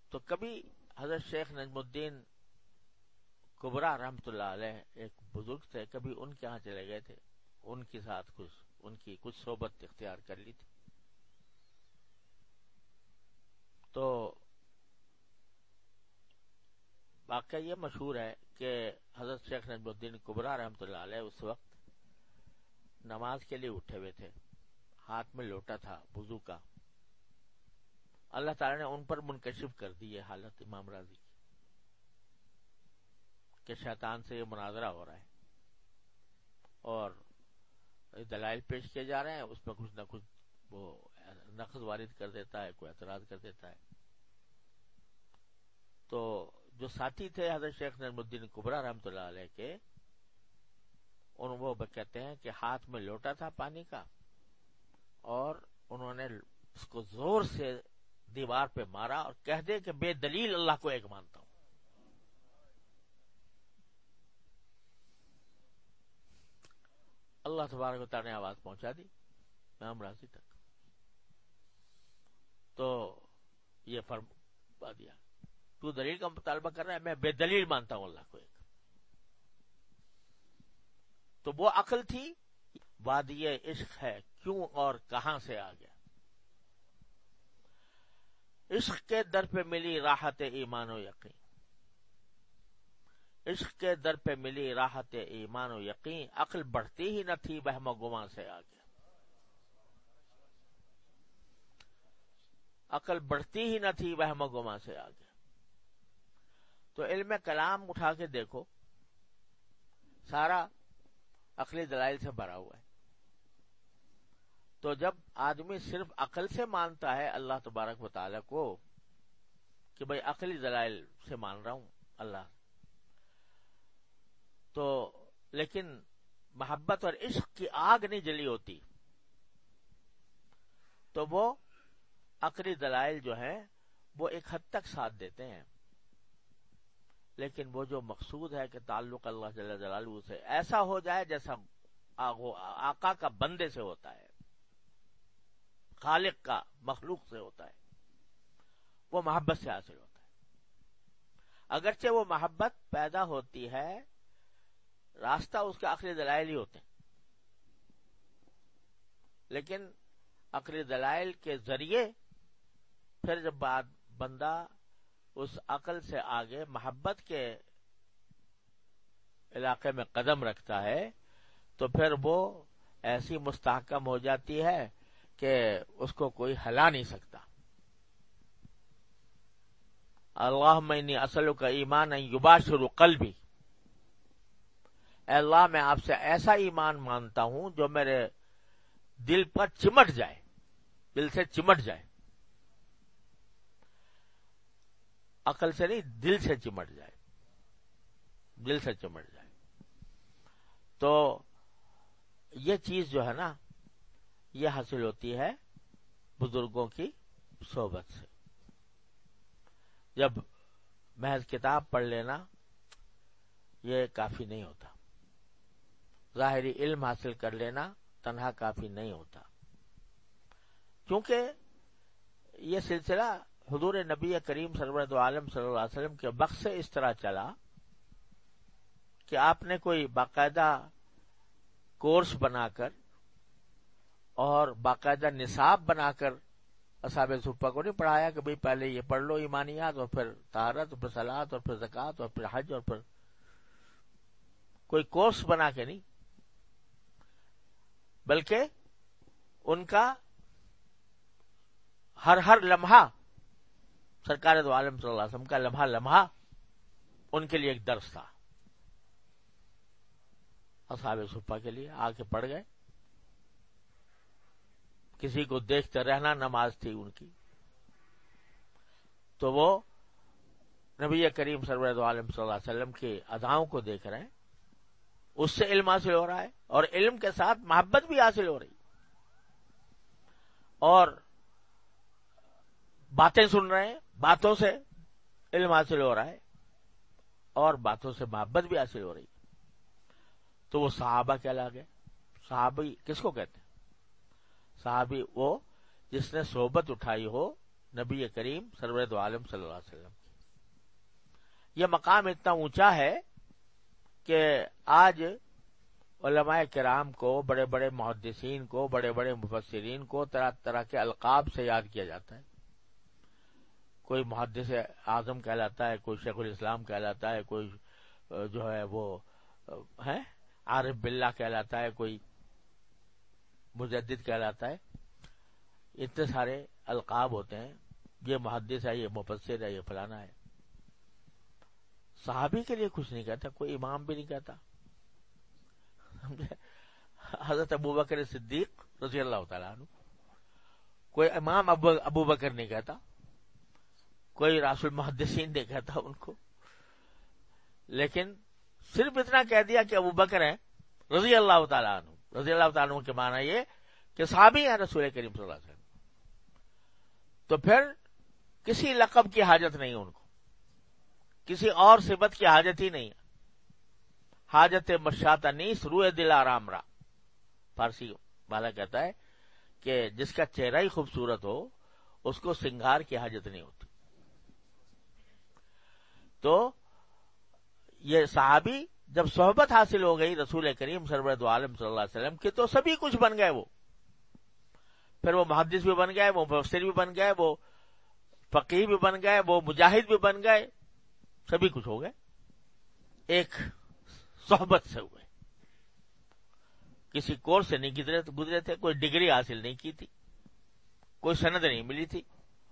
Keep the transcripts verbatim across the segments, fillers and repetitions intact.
تو کبھی حضرت شیخ نجم الدین کبرا رحمۃ اللہ علیہ ایک بزرگ تھے، کبھی ان کے ہاں چلے گئے تھے، ان کے ساتھ کچھ ان کی کچھ صحبت اختیار کر لی تھی. تو واقعہ یہ مشہور ہے کہ حضرت شیخ نجم الدین کبرا رحمۃ اللہ علیہ اس وقت نماز کے لیے اٹھے ہوئے تھے، ہاتھ میں لوٹا تھا وضو کا. اللہ تعالی نے ان پر منکشف کر دی یہ حالت امام راضی کی کہ شیطان سے یہ مناظرہ ہو رہا ہے اور دلائل پیش کیے جا رہے ہیں، اس میں کچھ نہ کچھ وہ نقض وارد کر دیتا ہے، کوئی اعتراض کر دیتا ہے. تو جو ساتھی تھے حضرت شیخ نجم الدین کبرا رحمۃ اللہ علیہ کے، ان وہ کہتے ہیں کہ ہاتھ میں لوٹا تھا پانی کا اور انہوں نے اس کو زور سے دیوار پہ مارا اور کہہ دے کہ بے دلیل اللہ کو ایک مانتا ہوں. اللہ تبارک و تعالی نے آواز پہنچا دی امام راضی تک. تو یہ فرما دیا تو دلیل کا مطالبہ کر رہا ہے، میں بے دلیل مانتا ہوں اللہ کو ایک. تو وہ عقل تھی، وادی عشق ہے کیوں اور کہاں سے آ گیا. عشق کے در پہ ملی راحت ایمان و یقین، عشق کے در پہ ملی راحت ایمان و یقین، عقل بڑھتی ہی نہ تھی وہم و گمان سے آ گیا. عقل بڑھتی ہی نہ تھی وہم و گمان سے آ گیا. تو علم کلام اٹھا کے دیکھو، سارا عقلی دلائل سے بھرا ہوا ہے. تو جب آدمی صرف عقل سے مانتا ہے اللہ تبارک و تعالی کو کہ بھئی عقلی دلائل سے مان رہا ہوں اللہ، تو لیکن محبت اور عشق کی آگ نہیں جلی ہوتی، تو وہ عقلی دلائل جو ہیں وہ ایک حد تک ساتھ دیتے ہیں. لیکن وہ جو مقصود ہے کہ تعلق اللہ جل جلالہ سے ایسا ہو جائے جیسا آقا کا بندے سے ہوتا ہے، خالق کا مخلوق سے ہوتا ہے، وہ محبت سے حاصل ہوتا ہے. اگرچہ وہ محبت پیدا ہوتی ہے، راستہ اس کے عقلی دلائل ہی ہوتے ہیں، لیکن عقلی دلائل کے ذریعے پھر جب بندہ اس عقل سے آگے محبت کے علاقے میں قدم رکھتا ہے تو پھر وہ ایسی مستحکم ہو جاتی ہے کہ اس کو کوئی ہلا نہیں سکتا. اللہم انی اسألک ایمانا یباشر قلبی، اے اللہ میں آپ سے ایسا ایمان مانتا ہوں جو میرے دل پر چمٹ جائے، دل سے چمٹ جائے، عقل سے نہیں، دل سے چمٹ جائے، دل سے چمٹ جائے. تو یہ چیز جو ہے نا، یہ حاصل ہوتی ہے بزرگوں کی صحبت سے. جب محض کتاب پڑھ لینا یہ کافی نہیں ہوتا، ظاہری علم حاصل کر لینا تنہا کافی نہیں ہوتا، کیونکہ یہ سلسلہ حضور نبی کریم سرورت عالم صلی اللہ علیہ وسلم کے وقت سے اس طرح چلا کہ آپ نے کوئی باقاعدہ کورس بنا کر اور باقاعدہ نصاب بنا کر اصحاب صفہ کو نہیں پڑھایا کہ بھئی پہلے یہ پڑھ لو ایمانیات اور پھر طہارت اور پھر صلاۃ اور پھر زکوٰۃ اور پھر حج، اور پھر کوئی کورس بنا کے نہیں، بلکہ ان کا ہر ہر لمحہ سرکار دو عالم صلی اللہ علیہ وسلم کا لمحہ لمحہ ان کے لیے ایک درس تھا. اصحاب صفہ کے لیے آ کے پڑھ گئے، کسی کو دیکھتے رہنا نماز تھی ان کی. تو وہ نبی کریم سرور دو عالم صلی اللہ علیہ وسلم کی اداؤں کو دیکھ رہے ہیں، اس سے علم حاصل ہو رہا ہے اور علم کے ساتھ محبت بھی حاصل ہو رہی، اور باتیں سن رہے ہیں، باتوں سے علم حاصل ہو رہا ہے اور باتوں سے محبت بھی حاصل ہو رہی. تو وہ صحابہ کہلا گئے. صحابی کس کو کہتے ہیں؟ صحابی وہ جس نے صحبت اٹھائی ہو نبی کریم سرور دو عالم صلی اللہ علیہ وسلم کی۔ یہ مقام اتنا اونچا ہے کہ آج علماء کرام کو، بڑے بڑے محدثین کو، بڑے بڑے مفسرین کو طرح طرح کے القاب سے یاد کیا جاتا ہے۔ کوئی محدث اعظم کہلاتا ہے، کوئی شیخ الاسلام کہلاتا ہے، کوئی جو ہے وہ ہے عارف باللہ کہلاتا ہے، کوئی مجدد کہلاتا ہے۔ اتنے سارے القاب ہوتے ہیں، یہ محدث ہے، یہ مفسر ہے، یہ فلانا ہے۔ صحابی کے لیے کچھ نہیں کہتا، کوئی امام بھی نہیں کہتا۔ حضرت ابوبکر صدیق رضی اللہ تعالیٰ عنہ کوئی امام ابو بکر نہیں کہتا، کوئی راس المحدثین نہیں کہتا ان کو، لیکن صرف اتنا کہہ دیا کہ ابو بکر ہیں رضی اللہ تعالیٰ عنہ۔ رضی اللہ تعالیٰ عنہ کے معنی یہ کہ صحابی ہیں رسول کریم صلی اللہ علیہ وسلم، تو پھر کسی لقب کی حاجت نہیں ان کو، کسی اور صفت کی حاجت ہی نہیں۔ حاجت مشاط انیس روئے دل آرام را، فارسی والا کہتا ہے کہ جس کا چہرہ ہی خوبصورت ہو اس کو سنگار کی حاجت نہیں ہوتی۔ تو یہ صحابی جب صحبت حاصل ہو گئی رسول کریم سرور دو عالم صلی اللہ علیہ وسلم کی تو سبھی کچھ بن گئے۔ وہ پھر وہ محدث بھی بن گئے، وہ مفسر بھی بن گئے، وہ فقیہ بھی بن گئے، وہ مجاہد بھی بن گئے، سبھی کچھ ہو گئے، ایک صحبت سے ہوئے۔ کسی کورس سے نہیں گزرے گزرے تھے، کوئی ڈگری حاصل نہیں کی تھی، کوئی سند نہیں ملی تھی،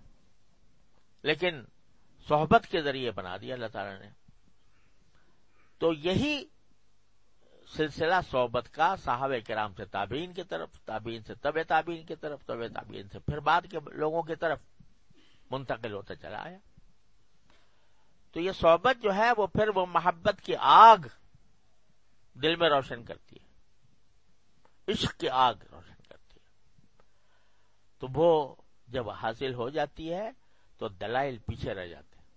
لیکن صحبت کے ذریعے بنا دیا اللہ تعالیٰ نے۔ تو یہی سلسلہ صحبت کا صحابہ کرام سے تابعین کی طرف، تابعین سے تبع تابعین کی طرف، تبع تابعین سے پھر بعد کے لوگوں کی طرف منتقل ہوتا چلا آیا۔ تو یہ صحبت جو ہے وہ پھر وہ محبت کی آگ دل میں روشن کرتی ہے، عشق کی آگ روشن کرتی ہے۔ تو وہ جب حاصل ہو جاتی ہے تو دلائل پیچھے رہ جاتے ہیں،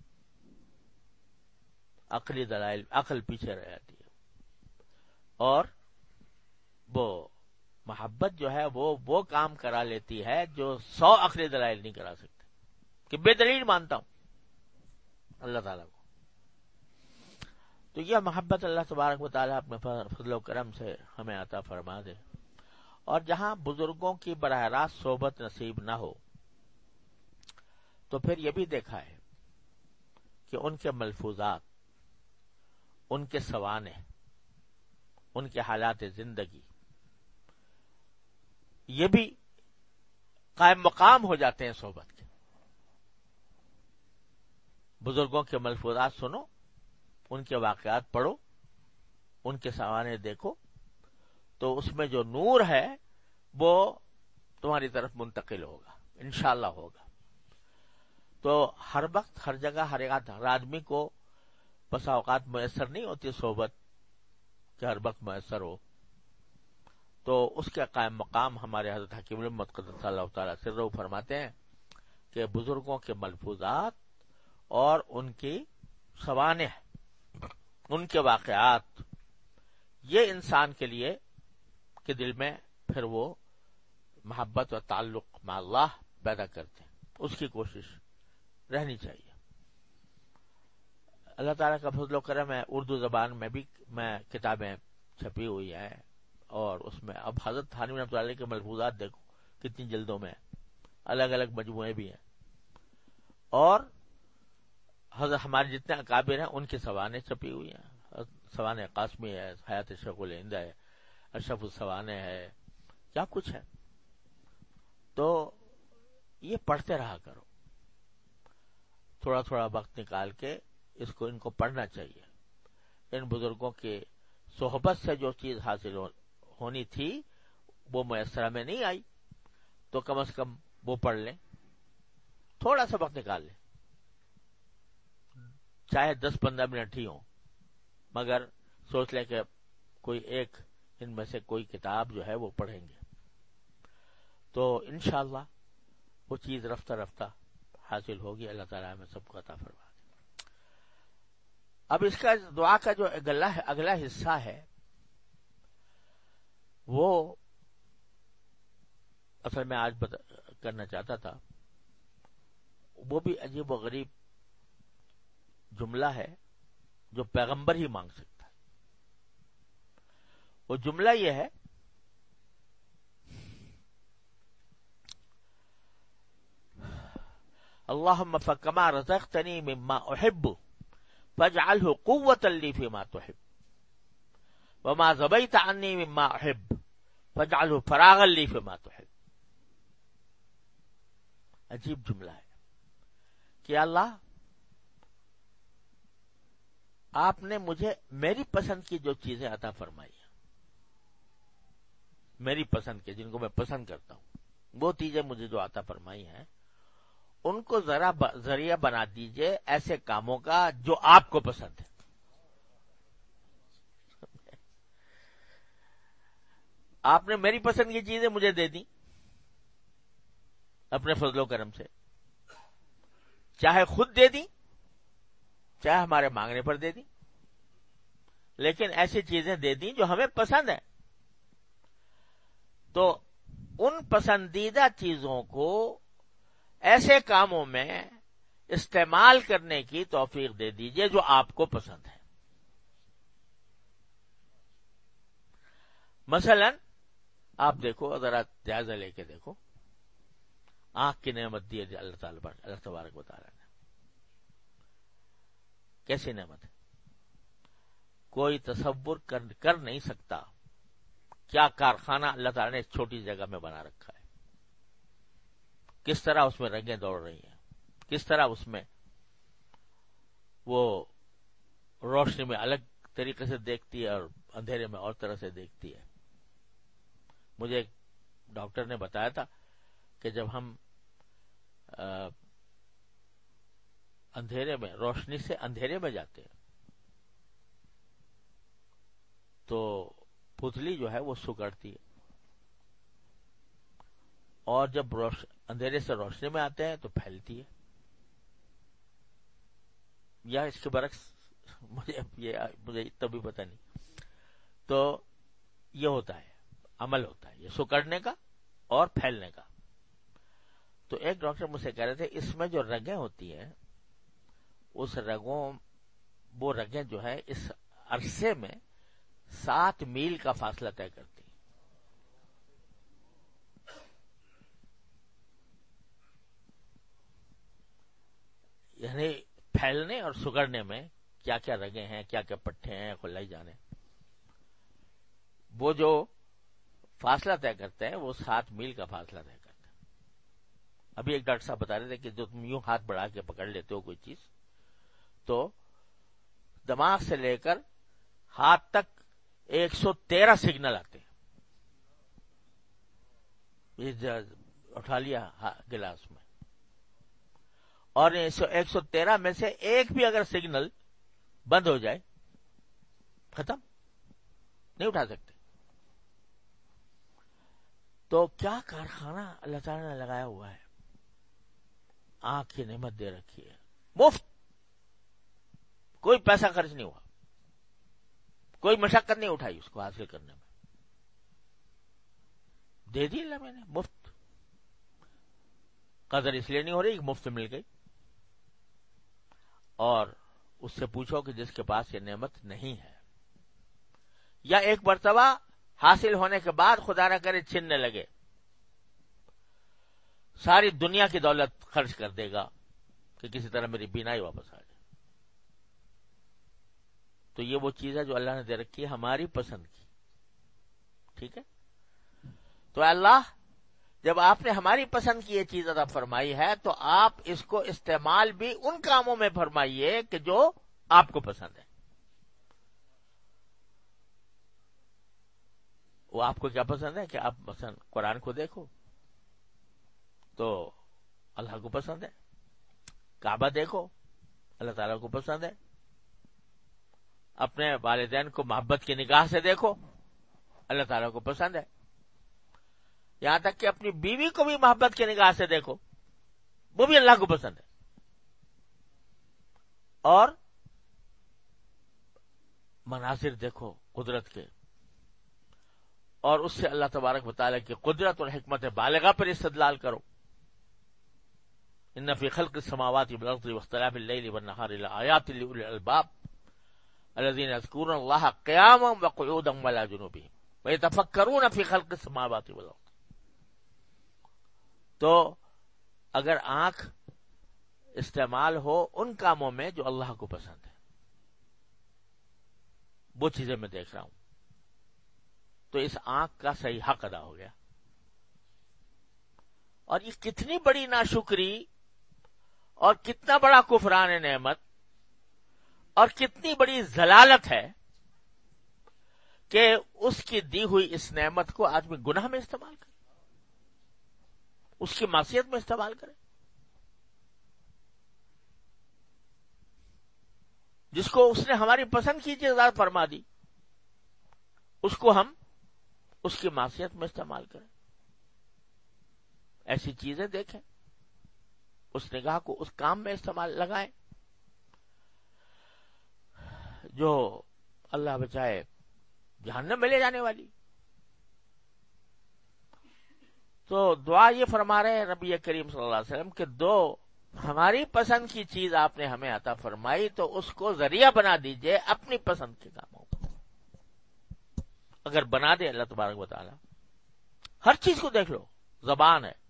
عقلی دلائل، عقل پیچھے رہ جاتی ہے، اور وہ محبت جو ہے وہ وہ کام کرا لیتی ہے جو سو عقلی دلائل نہیں کرا سکتے، کہ بے دلیل مانتا ہوں اللہ تعالیٰ کو۔ تو یہ محبت اللہ تبارک و تعالیٰ اپنے فضل و کرم سے ہمیں عطا فرما دے۔ اور جہاں بزرگوں کی براہ راست صحبت نصیب نہ ہو تو پھر یہ بھی دیکھا ہے کہ ان کے ملفوظات، ان کے سوانح، ان کے حالات زندگی یہ بھی قائم مقام ہو جاتے ہیں صحبت کے۔ بزرگوں کے ملفوظات سنو، ان کے واقعات پڑھو، ان کے سوانح دیکھو، تو اس میں جو نور ہے وہ تمہاری طرف منتقل ہوگا، انشاءاللہ ہوگا۔ تو ہر وقت، ہر جگہ، ہر ہر آدمی کو بسا اوقات میسر نہیں ہوتی صحبت کہ ہر وقت میسر ہو، تو اس کے قائم مقام ہمارے حضرت حکیم الامت قدس اللہ تعالیٰ سرہ فرماتے ہیں کہ بزرگوں کے ملفوظات اور ان کی سوانح، ان کے واقعات، یہ انسان کے لیے کے دل میں پھر وہ محبت و تعلق مع اللہ پیدا کرتے ہیں۔ اس کی کوشش رہنی چاہیے۔ اللہ تعالیٰ کا فضل و کرم ہے، اردو زبان میں بھی میں کتابیں چھپی ہوئی ہیں، اور اس میں اب حضرت تھانوی رحمۃ اللہ علیہ کے ملفوظات دیکھو کتنی جلدوں میں، الگ الگ مجموعے بھی ہیں، اور حضرت ہمارے جتنے اکابر ہیں ان کی سوانح چھپی ہوئی ہیں۔ سوانح قاسمی ہے، حیات شیخ الہند ہے، اشرف السوانح ہے، کیا کچھ ہے۔ تو یہ پڑھتے رہا کرو، تھوڑا تھوڑا وقت نکال کے اس کو ان کو پڑھنا چاہیے۔ ان بزرگوں کے صحبت سے جو چیز حاصل ہو, ہونی تھی وہ میسر میں نہیں آئی، تو کم از کم وہ پڑھ لیں، تھوڑا سا وقت نکال لیں، چاہے دس پندرہ منٹ ہی ہوں، مگر سوچ لیں کہ کوئی ایک ان میں سے کوئی کتاب جو ہے وہ پڑھیں گے، تو انشاءاللہ وہ چیز رفتہ رفتہ حاصل ہوگی۔ اللہ تعالیٰ ہمیں سب کو عطا فرما دے۔ اب اس کا دعا کا جو اگلا اگلا حصہ ہے وہ اصل میں آج کرنا چاہتا تھا وہ بھی عجیب و غریب جملہ ہے جو پیغمبر ہی مانگ سکتا ہے. وہ جملہ یہ ہے اللہم فکما رزقتنی مما احب فاجعلہ قوۃ لی فیما تحب وما ذبیت عنی مما احب فاجعلہ فراغا لی فیما تحب. عجیب جملہ ہے کہ اللہ آپ نے مجھے میری پسند کی جو چیزیں عطا فرمائی ہیں، میری پسند کے، جن کو میں پسند کرتا ہوں، وہ چیزیں مجھے جو عطا فرمائی ہیں، ان کو ذرا ذریعہ بنا دیجئے ایسے کاموں کا جو آپ کو پسند ہے. آپ نے میری پسند کی چیزیں مجھے دے دی اپنے فضل و کرم سے، چاہے خود دے دی چاہے ہمارے مانگنے پر دے دی، لیکن ایسی چیزیں دے دی جو ہمیں پسند ہے. تو ان پسندیدہ چیزوں کو ایسے کاموں میں استعمال کرنے کی توفیق دے دیجئے جو آپ کو پسند ہے. مثلا آپ دیکھو، ذرا جائزہ لے کے دیکھو، آنکھ کی نعمت دی ہے اللہ تعالیٰ پر، اللہ تبارک و تعالیٰ نے. کیسی نعمت ہے؟ کوئی تصور کر, کر نہیں سکتا کیا کارخانہ اللہ تعالیٰ نے اس چھوٹی جگہ میں بنا رکھا ہے. کس طرح اس میں رنگیں دوڑ رہی ہیں، کس طرح اس میں وہ روشنی میں الگ طریقے سے دیکھتی ہے اور اندھیرے میں اور طرح سے دیکھتی ہے. مجھے ایک ڈاکٹر نے بتایا تھا کہ جب ہم اندھیرے میں، روشنی سے اندھیرے میں جاتے ہیں تو پتلی جو ہے وہ سکڑتی ہے، اور جب روش... اندھیرے سے روشنی میں آتے ہیں تو پھیلتی ہے. یا اس کے برعکس، مجھے یہ مجھے تبھی پتہ نہیں. تو یہ ہوتا ہے، عمل ہوتا ہے یہ سکڑنے کا اور پھیلنے کا. تو ایک ڈاکٹر مجھ سے کہہ رہے تھے اس میں جو رگیں ہوتی ہیں، اس رگوں وہ رگیں جو ہے اس عرصے میں سات میل کا فاصلہ طے کرتی. یعنی پھیلنے اور سگڑنے میں کیا کیا رگیں ہیں، کیا کیا پٹھے ہیں، کھلائی جانے. وہ جو فاصلہ طے کرتے ہیں وہ سات میل کا فاصلہ طے کرتے ہیں. ابھی ایک ڈاکٹر صاحب بتا رہے تھے کہ جو تم یوں ہاتھ بڑھا کے پکڑ لیتے ہو کوئی چیز، تو دماغ سے لے کر ہاتھ تک ایک سو تیرہ سگنل آتے ہیں. یہ اٹھا لیا گلاس میں، اور ایک سو تیرہ میں سے ایک بھی اگر سگنل بند ہو جائے ختم، نہیں اٹھا سکتے. تو کیا کارخانہ اللہ تعالیٰ نے لگایا ہوا ہے. آنکھ کی نعمت دے رکھی ہے، مفت، کوئی پیسہ خرچ نہیں ہوا، کوئی مشقت نہیں اٹھائی اس کو حاصل کرنے میں، دے دی اللہ میں نے مفت. قدر اس لیے نہیں ہو رہی کہ مفت مل گئی. اور اس سے پوچھو کہ جس کے پاس یہ نعمت نہیں ہے، یا ایک مرتبہ حاصل ہونے کے بعد خدا نہ کرے چھننے لگے، ساری دنیا کی دولت خرچ کر دے گا کہ کسی طرح میری بینائی واپس آ جائے. تو یہ وہ چیز ہے جو اللہ نے دے رکھی ہے ہماری پسند کی. ٹھیک ہے، تو اللہ جب آپ نے ہماری پسند کی یہ چیز عطا فرمائی ہے تو آپ اس کو استعمال بھی ان کاموں میں فرمائیے کہ جو آپ کو پسند ہے. وہ آپ کو کیا پسند ہے کہ آپ مثلا قرآن کو دیکھو تو اللہ کو پسند ہے، کعبہ دیکھو اللہ تعالیٰ کو پسند ہے، اپنے والدین کو محبت کی نگاہ سے دیکھو اللہ تعالیٰ کو پسند ہے، یہاں تک کہ اپنی بیوی کو بھی محبت کی نگاہ سے دیکھو وہ بھی اللہ کو پسند ہے. اور مناظر دیکھو قدرت کے، اور اس سے اللہ تبارک و تعالیٰ کی قدرت اور حکمت بالغہ پر استدلال کرو. ان فی خلق السماوات والارض واختلاف الليل والنهار لآیات لأولی الالباب الذین یذکرون اللہ قیاما وقعودا وعلی جنوبہم ویتفکرون فی خلق السماوات والارض. تو اگر آنکھ استعمال ہو ان کاموں میں جو اللہ کو پسند ہے، وہ چیزیں میں دیکھ رہا ہوں، تو اس آنکھ کا صحیح حق ادا ہو گیا. اور یہ کتنی بڑی ناشکری اور کتنا بڑا کفران نعمت اور کتنی بڑی ضلالت ہے کہ اس کی دی ہوئی اس نعمت کو آدمی گناہ میں استعمال کرے، اس کی معصیت میں استعمال کرے. جس کو اس نے ہماری پسند کی چیز عطا فرما دی، اس کو ہم اس کی معصیت میں استعمال کریں. ایسی چیزیں دیکھیں، اس نگاہ کو اس کام میں استعمال لگائیں جو اللہ بچائے جہنم میں لے جانے والی. تو دعا یہ فرما رہے ہیں نبی کریم صلی اللہ علیہ وسلم کہ دو ہماری پسند کی چیز آپ نے ہمیں عطا فرمائی تو اس کو ذریعہ بنا دیجئے اپنی پسند کے کاموں کو. اگر بنا دے اللہ تبارک و تعالی، ہر چیز کو دیکھ لو. زبان ہے،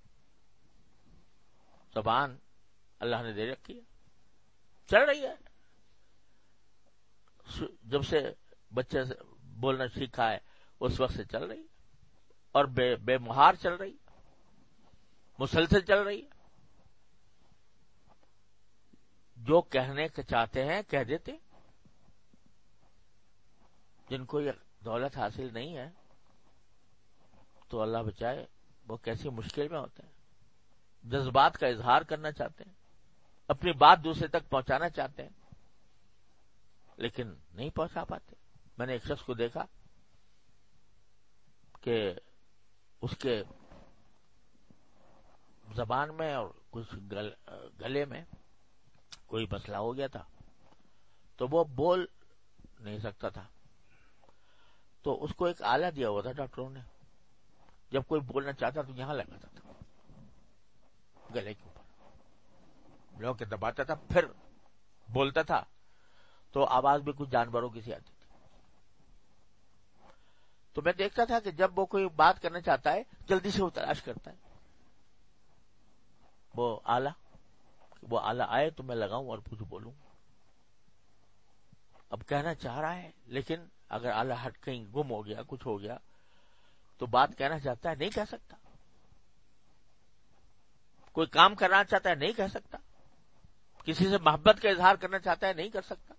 زبان اللہ نے دے رکھی ہے، چل رہی ہے. جب سے بچے سے بولنا سیکھا ہے اس وقت سے چل رہی ہے، اور بے بے مہار چل رہی ہے، مسلسل چل رہی ہے. جو کہنے کے چاہتے ہیں کہہ دیتے. جن کو یہ دولت حاصل نہیں ہے تو اللہ بچائے وہ کیسی مشکل میں ہوتے ہیں. جذبات کا اظہار کرنا چاہتے ہیں، اپنی بات دوسرے تک پہنچانا چاہتے ہیں، لیکن نہیں پہنچا پاتے. میں نے ایک شخص کو دیکھا کہ اس کے زبان میں اور کچھ گل گلے میں کوئی مسئلہ ہو گیا تھا، تو وہ بول نہیں سکتا تھا. تو اس کو ایک آلہ دیا ہوا تھا ڈاکٹروں نے. جب کوئی بولنا چاہتا تو یہاں لگاتا تھا گلے کے اوپر، لوگ کے دباتا تھا، پھر بولتا تھا تو آواز بھی کچھ جانوروں کی سی آتی تھی. تو میں دیکھتا تھا کہ جب وہ کوئی بات کرنا چاہتا ہے جلدی سے وہ تلاش کرتا ہے وہ آلہ، وہ آلہ آئے تو میں لگاؤں اور کچھ بولوں. اب کہنا چاہ رہا ہے لیکن اگر آلہ ہٹ کہیں گم ہو گیا، کچھ ہو گیا تو بات کہنا چاہتا ہے نہیں کہہ سکتا. کوئی کام کرنا چاہتا ہے نہیں کہہ سکتا. کسی سے محبت کا اظہار کرنا چاہتا ہے نہیں کر سکتا.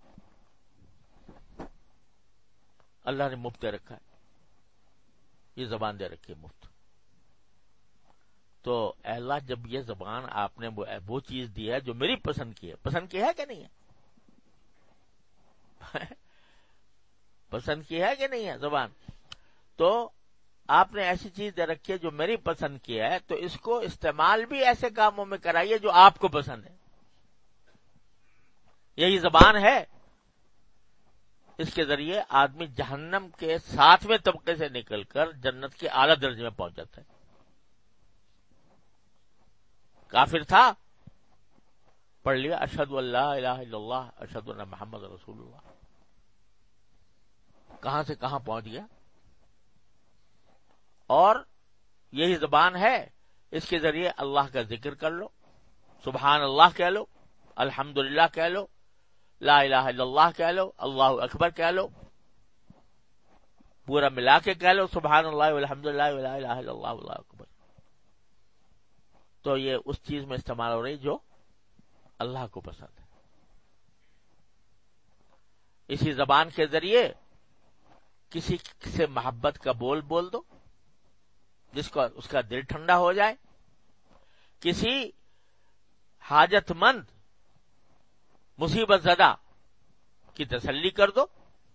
اللہ نے مفت دے رکھا ہے، یہ زبان دے رکھی ہے مفت. تو اے اللہ جب یہ زبان آپ نے وہ چیز دی ہے جو میری پسند کی ہے، پسند کی ہے کہ نہیں ہے؟ پسند کی ہے کہ نہیں ہے زبان؟ تو آپ نے ایسی چیز دے رکھی ہے جو میری پسند کی ہے، تو اس کو استعمال بھی ایسے کاموں میں کرائیے جو آپ کو پسند ہے. یہی زبان ہے، اس کے ذریعے آدمی جہنم کے ساتویں طبقے سے نکل کر جنت کے اعلی درجے میں پہنچ جاتا ہے. کافر تھا، پڑھ لیا اشہد ان لا الہ الا اللہ اشہد ان محمد رسول اللہ، کہاں سے کہاں پہنچ گیا. اور یہی زبان ہے، اس کے ذریعے اللہ کا ذکر کر لو، سبحان اللہ کہہ لو، الحمدللہ کہہ لو، لا الہ الا اللہ کہہ لو، اللہ اکبر کہہ لو، پورا ملا کے کہہ لو سبحان اللہ والحمدللہ ولا الہ الا اللہ واللہ اکبر. تو یہ اس چیز میں استعمال ہو رہی جو اللہ کو پسند ہے. اسی زبان کے ذریعے کسی سے محبت کا بول بول دو جس کو اس کا دل ٹھنڈا ہو جائے. کسی حاجت مند مصیبت زدہ کی تسلی کر دو،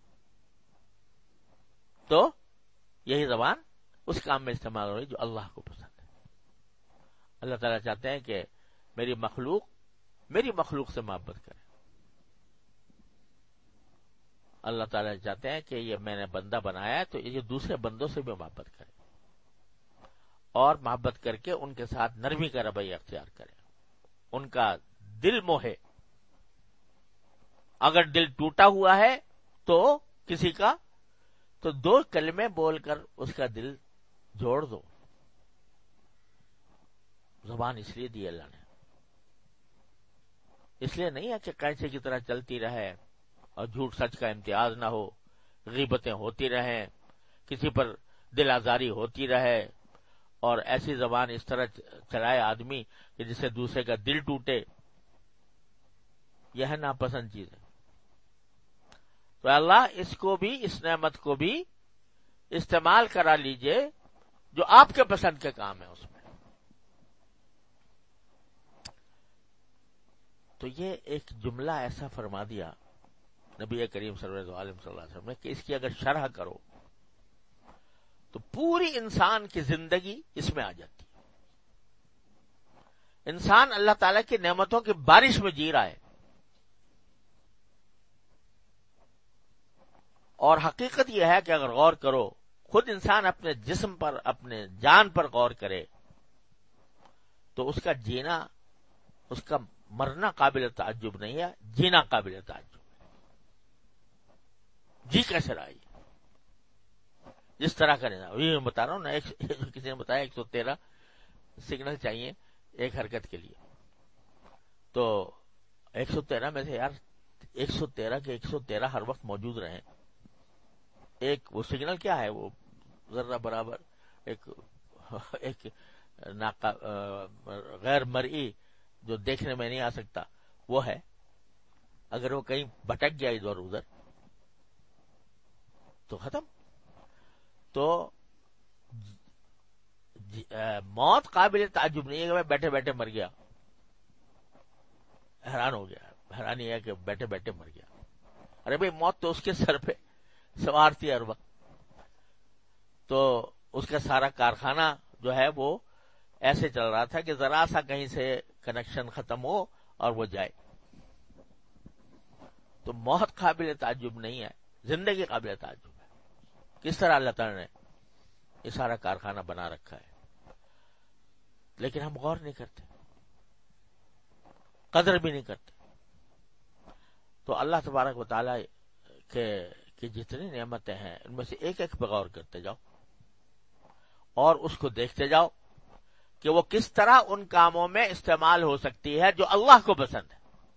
تو یہی زبان اس کام میں استعمال ہو رہی جو اللہ کو پسند ہے. اللہ تعالیٰ چاہتے ہیں کہ میری مخلوق میری مخلوق سے محبت کرے. اللہ تعالیٰ چاہتے ہیں کہ یہ میں نے بندہ بنایا ہے تو یہ دوسرے بندوں سے بھی محبت کرے، اور محبت کر کے ان کے ساتھ نرمی کا رویہ اختیار کرے. ان کا دل موہے. اگر دل ٹوٹا ہوا ہے تو کسی کا، تو دو کلمے بول کر اس کا دل جوڑ دو. زبان اس لیے دی اللہ نے، اس لیے نہیں ہے کہ کینچے کی طرح چلتی رہے اور جھوٹ سچ کا امتیاز نہ ہو، غیبتیں ہوتی رہیں، کسی پر دل آزاری ہوتی رہے، اور ایسی زبان اس طرح چلائے آدمی کہ جس سے دوسرے کا دل ٹوٹے. یہ ہے ناپسند چیز ہے. تو اللہ اس کو بھی، اس نعمت کو بھی استعمال کرا لیجئے جو آپ کے پسند کے کام ہے اس میں. تو یہ ایک جملہ ایسا فرما دیا نبی کریم صلی اللہ علیہ وسلم نے کہ اس کی اگر شرح کرو تو پوری انسان کی زندگی اس میں آ جاتی ہے. انسان اللہ تعالی کی نعمتوں کی بارش میں جی رہا ہے، اور حقیقت یہ ہے کہ اگر غور کرو، خود انسان اپنے جسم پر، اپنے جان پر غور کرے تو اس کا جینا، اس کا مرنا قابل تعجب نہیں ہے، جینا قابل تعجب. جی کیسے رہا ہے جس طرح کا نظام، یہ میں بتا رہا ہوں نا. ایک کسی نے بتایا ایک سو تیرہ سگنل چاہیے ایک حرکت کے لیے، تو ایک سو تیرہ میں سے یار ایک سو تیرہ کے ایک سو تیرہ ہر وقت موجود رہیں. ایک وہ سگنل کیا ہے، وہ ذرہ برابر ایک ایک ناقا غیر مرئی جو دیکھنے میں نہیں آ سکتا وہ ہے. اگر وہ کہیں بھٹک گیا ادھر ادھر تو ختم. تو موت قابل تعجب نہیں ہے کہ میں بیٹھے بیٹھے مر گیا، حیران ہو گیا. حیرانی ہے کہ بیٹھے بیٹھے مر گیا. ارے بھائی موت تو اس کے سر پہ سوار تھی ہر وقت. تو اس کا سارا کارخانہ جو ہے وہ ایسے چل رہا تھا کہ ذرا سا کہیں سے کنیکشن ختم ہو اور وہ جائے. تو موت قابل تعجب نہیں ہے، زندگی قابل تعجب ہے. کس طرح اللہ تعالی نے یہ سارا کارخانہ بنا رکھا ہے، لیکن ہم غور نہیں کرتے، قدر بھی نہیں کرتے. تو اللہ تبارک و تعالی کے کہ جتنی نعمتیں ہیں ان میں سے ایک ایک پہ غور کرتے جاؤ اور اس کو دیکھتے جاؤ کہ وہ کس طرح ان کاموں میں استعمال ہو سکتی ہے جو اللہ کو پسند ہے.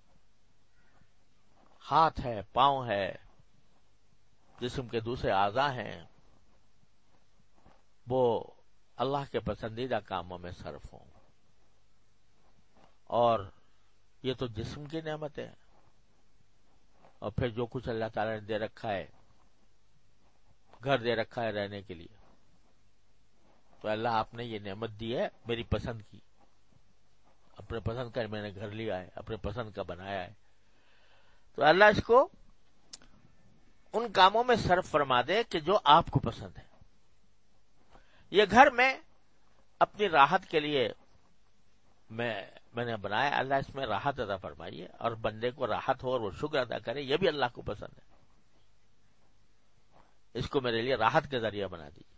ہاتھ ہے، پاؤں ہے، جسم کے دوسرے اعضاء ہیں، وہ اللہ کے پسندیدہ کاموں میں صرف ہوں. اور یہ تو جسم کی نعمتیں ہیں، اور پھر جو کچھ اللہ تعالی نے دے رکھا ہے، گھر دے رکھا ہے رہنے کے لیے، تو اللہ آپ نے یہ نعمت دی ہے میری پسند کی، اپنے پسند کا میں نے گھر لیا ہے، اپنے پسند کا بنایا ہے. تو اللہ اس کو ان کاموں میں صرف فرما دے کہ جو آپ کو پسند ہے. یہ گھر میں اپنی راحت کے لیے میں میں نے بنایا، اللہ اس میں راحت عطا فرمائیے، اور بندے کو راحت ہو اور وہ شکر ادا کرے، یہ بھی اللہ کو پسند ہے. اس کو میرے لیے راحت کا ذریعہ بنا دیجیے.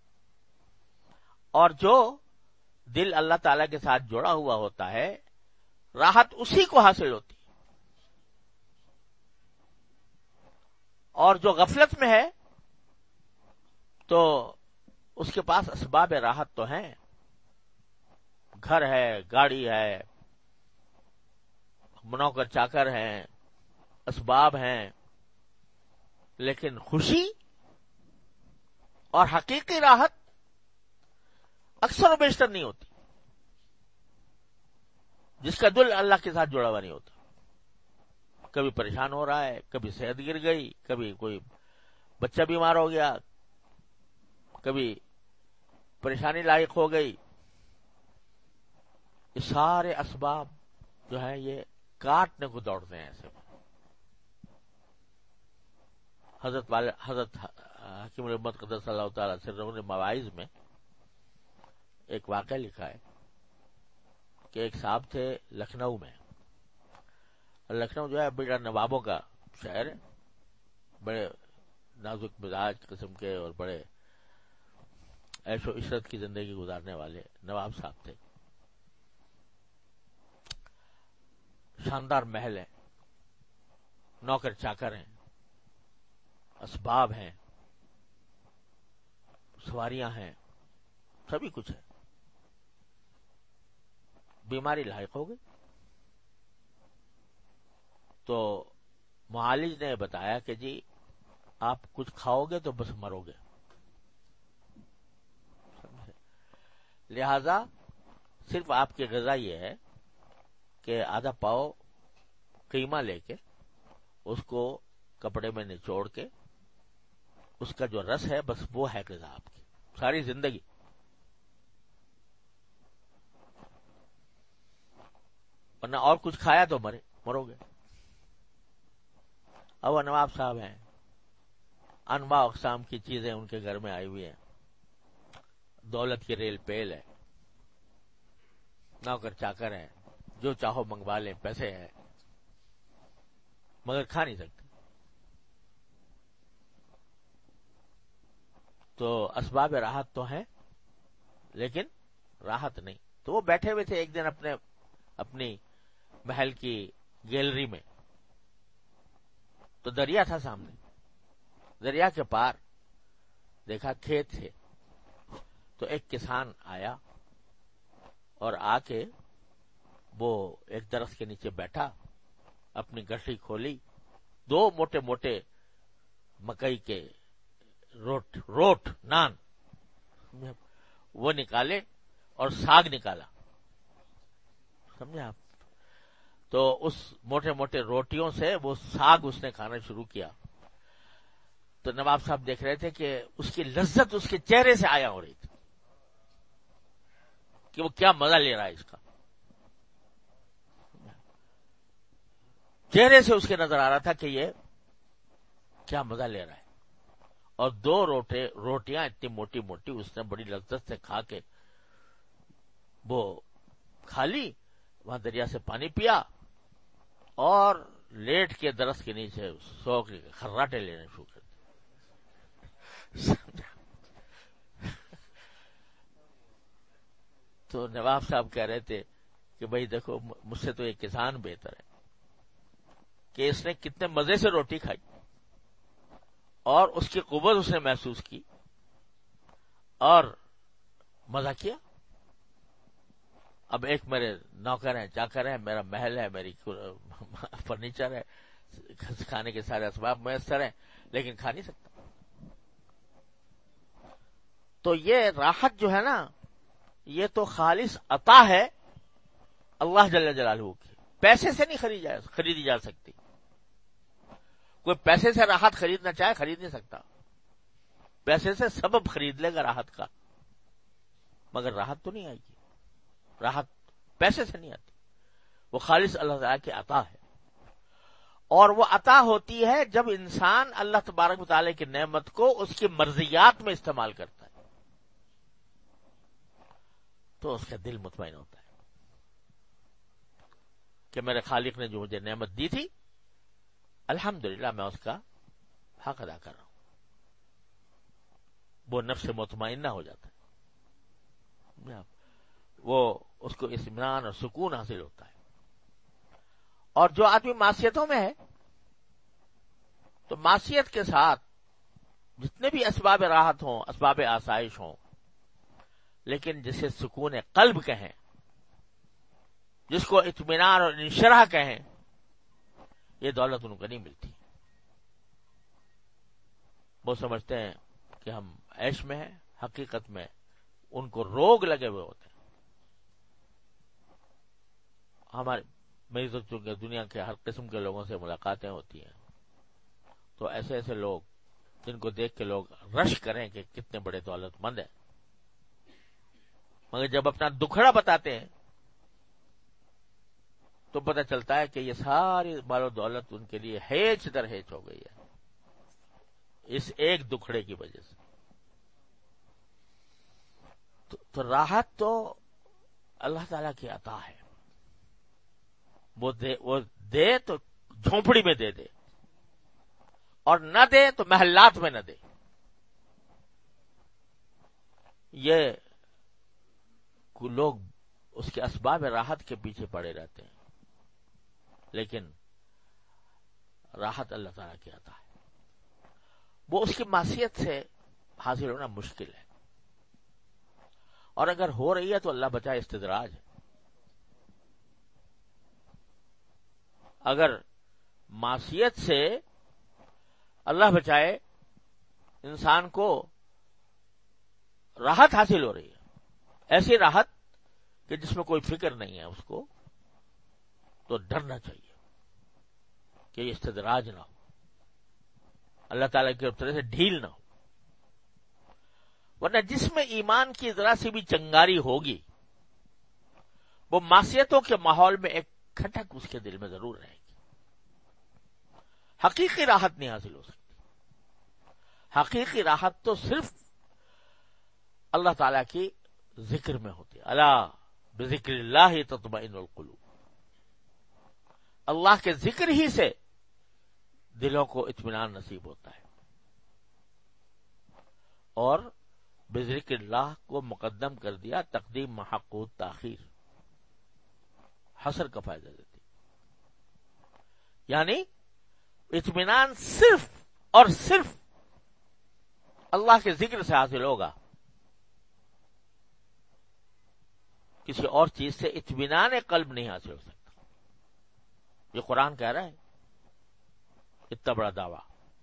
اور جو دل اللہ تعالی کے ساتھ جڑا ہوا ہوتا ہے، راحت اسی کو حاصل ہوتی ہے. اور جو غفلت میں ہے تو اس کے پاس اسباب راحت تو ہیں، گھر ہے، گاڑی ہے، نوکر چاکر ہیں، اسباب ہیں، لیکن خوشی اور حقیقی راحت اکثر و بیشتر نہیں ہوتی. جس کا دل اللہ کے ساتھ جڑا ہوا نہیں ہوتا، کبھی پریشان ہو رہا ہے، کبھی صحت گر گئی، کبھی کوئی بچہ بیمار ہو گیا، کبھی پریشانی لاحق ہو گئی، یہ سارے اسباب جو ہیں یہ کاٹنے کو دوڑتے ہیں. ایسے حضرت والے حضرت حکیم الامت قدس اللہ تعالی سرہ نے مواعظ میں ایک واقعہ لکھا ہے کہ ایک صاحب تھے لکھنؤ میں. لکھنؤ جو ہے بڑا نوابوں کا شہر ہے، بڑے نازک مزاج قسم کے اور بڑے عیش و عشرت کی زندگی گزارنے والے نواب صاحب تھے. شاندار محل ہے، نوکر چاکر ہیں، اسباب ہیں، سواریاں ہیں، سبھی کچھ ہے، بیماری لاحق ہو گئی تو معالج نے بتایا کہ جی آپ کچھ کھاؤ گے تو بس مرو گے، لہذا صرف آپ کی غذا یہ ہے کہ آدھا پاؤ قیمہ لے کے اس کو کپڑے میں نچوڑ کے اس کا جو رس ہے بس وہ ہے غذا آپ کی ساری زندگی. ورنہ اور کچھ کھایا تو مرے مرو گے. اب نواب صاحب ہیں، انواع اقسام کی چیزیں ان کے گھر میں آئی ہوئی ہیں، دولت کی ریل پیل ہے، نوکر چاکر ہیں، جو چاہو منگوا لیں، پیسے ہیں، مگر کھا نہیں سکتے. تو اسباب راحت تو ہیں لیکن راحت نہیں. تو وہ بیٹھے ہوئے تھے ایک دن اپنے اپنی محل کی گیلری میں، تو دریا تھا سامنے. دریا کے پار دیکھا کھیت تھے، تو ایک کسان آیا اور آ کے وہ ایک درخت کے نیچے بیٹھا، اپنی گٹھی کھولی، دو موٹے موٹے مکئی کے روٹ روٹ نان وہ نکالے اور ساگ نکالا، سمجھے آپ. تو اس موٹے موٹے روٹیوں سے وہ ساگ اس نے کھانا شروع کیا. تو نواب صاحب دیکھ رہے تھے کہ اس کی لذت اس کے چہرے سے آیا ہو رہی تھی کہ وہ کیا مزہ لے رہا ہے اس کا. چہرے سے اس کے نظر آ رہا تھا کہ یہ کیا مزہ لے رہا ہے. اور دو روٹے روٹیاں اتنی موٹی موٹی اس نے بڑی لذت سے کھا کے وہ کھا لی، وہاں دریا سے پانی پیا اور لیٹ کے درخت کے نیچے سو کے خراٹے لینے شروع کر دیے. تو نواب صاحب کہہ رہے تھے کہ بھائی دیکھو مجھ سے تو یہ کسان بہتر ہے کہ اس نے کتنے مزے سے روٹی کھائی اور اس کی قوت اس نے محسوس کی اور مزہ کیا. اب ایک میرے نوکر ہیں چاکر ہیں، میرا محل ہے، میری فرنیچر ہے، کھانے کے سارے اسباب میسر ہیں، لیکن کھا نہیں سکتا. تو یہ راحت جو ہے نا، یہ تو خالص عطا ہے اللہ جل جلالہ کی، پیسے سے نہیں خریدی جا سکتی. کوئی پیسے سے راحت خریدنا چاہے خرید نہیں سکتا، پیسے سے سبب خرید لے گا راحت کا، مگر راحت تو نہیں آئے گی. راحت پیسے سے نہیں آتی، وہ خالص اللہ تعالیٰ کی عطا ہے. اور وہ عطا ہوتی ہے جب انسان اللہ تبارک و تعالیٰ کی نعمت کو اس کی مرضیات میں استعمال کرتا ہے، تو اس کا دل مطمئن ہوتا ہے کہ میرے خالق نے جو مجھے نعمت دی تھی الحمدللہ میں اس کا حق ادا کر رہا ہوں. وہ نفس مطمئنہ ہو جاتا ہے، وہ اس کو اطمینان اور سکون حاصل ہوتا ہے. اور جو آدمی معصیتوں میں ہے تو معصیت کے ساتھ جتنے بھی اسباب راحت ہوں، اسباب آسائش ہوں، لیکن جسے سکون قلب کہیں، جس کو اطمینان اور انشراح کہیں، یہ دولت ان کو نہیں ملتی. وہ سمجھتے ہیں کہ ہم عیش میں ہیں، حقیقت میں ان کو روگ لگے ہوئے ہوتے ہیں. ہمارے میری تو چونکہ دنیا کے ہر قسم کے لوگوں سے ملاقاتیں ہوتی ہیں، تو ایسے ایسے لوگ جن کو دیکھ کے لوگ رش کریں کہ کتنے بڑے دولت مند ہیں، مگر جب اپنا دکھڑا بتاتے ہیں تو پتہ چلتا ہے کہ یہ ساری مال و دولت ان کے لیے ہیچ در ہیچ ہو گئی ہے اس ایک دکھڑے کی وجہ سے. تو, تو راحت تو اللہ تعالی کی عطا ہے، وہ دے وہ دے تو جھونپڑی میں دے دے اور نہ دے تو محلات میں نہ دے. یہ لوگ اس کے اسباب راحت کے پیچھے پڑے رہتے ہیں. لیکن راحت اللہ تعالیٰ کی عطا ہے، وہ اس کی معصیت سے حاصل ہونا مشکل ہے، اور اگر ہو رہی ہے تو اللہ بچائے استدراج ہے۔ اگر معصیت سے اللہ بچائے انسان کو راحت حاصل ہو رہی ہے، ایسی راحت کہ جس میں کوئی فکر نہیں ہے اس کو، تو ڈرنا چاہیے کہ یہ استدراج نہ ہو، اللہ تعالیٰ کی طرف سے ڈھیل نہ ہو، ورنہ جس میں ایمان کی ذرا سی بھی چنگاری ہوگی وہ معصیتوں کے ماحول میں ایک کھٹک اس کے دل میں ضرور رہے گی، حقیقی راحت نہیں حاصل ہو سکتی۔ حقیقی راحت تو صرف اللہ تعالیٰ کی ذکر میں ہوتی ہے، الا بذکر اللہ تطمئن القلوب، اللہ کے ذکر ہی سے دلوں کو اطمینان نصیب ہوتا ہے، اور بذکر اللہ کو مقدم کر دیا، تقدیم محق تاخیر حسر کا فائدہ دیتی، یعنی اطمینان صرف اور صرف اللہ کے ذکر سے حاصل ہوگا، کسی اور چیز سے اطمینان قلب نہیں حاصل ہو سکتا۔ یہ قرآن کہہ رہا ہے، اتنا بڑا دعویٰ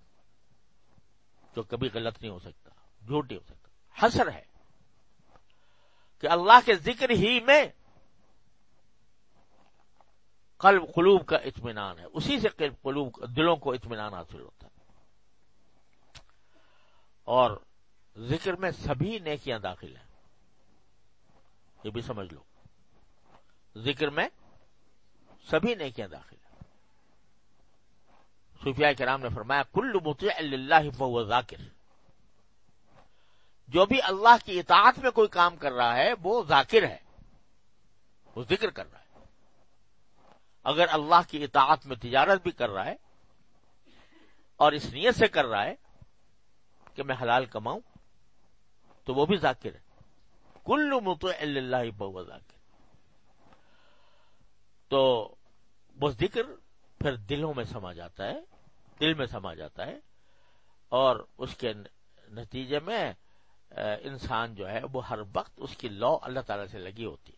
جو کبھی غلط نہیں ہو سکتا، جھوٹ نہیں ہو سکتا، حسر ہے کہ اللہ کے ذکر ہی میں قلب قلوب کا اطمینان ہے، اسی سے قلب قلوب دلوں کو اطمینان حاصل ہوتا ہے، اور ذکر میں سبھی نیکیاں داخل ہیں، یہ بھی سمجھ لو، ذکر میں سبھی نیکیاں داخل ہیں۔ صوفیاء کرام نے فرمایا کل مطیع للہ فہو ذاکر، جو بھی اللہ کی اطاعت میں کوئی کام کر رہا ہے وہ ذاکر ہے، وہ ذکر کر رہا ہے۔ اگر اللہ کی اطاعت میں تجارت بھی کر رہا ہے اور اس نیت سے کر رہا ہے کہ میں حلال کماؤں، تو وہ بھی ذاکر ہے، کل مطیع للہ فہو ذاکر۔ تو وہ ذکر پھر دلوں میں سما جاتا ہے، دل میں سما جاتا ہے، اور اس کے نتیجے میں انسان جو ہے وہ ہر وقت اس کی لو اللہ تعالی سے لگی ہوتی ہے،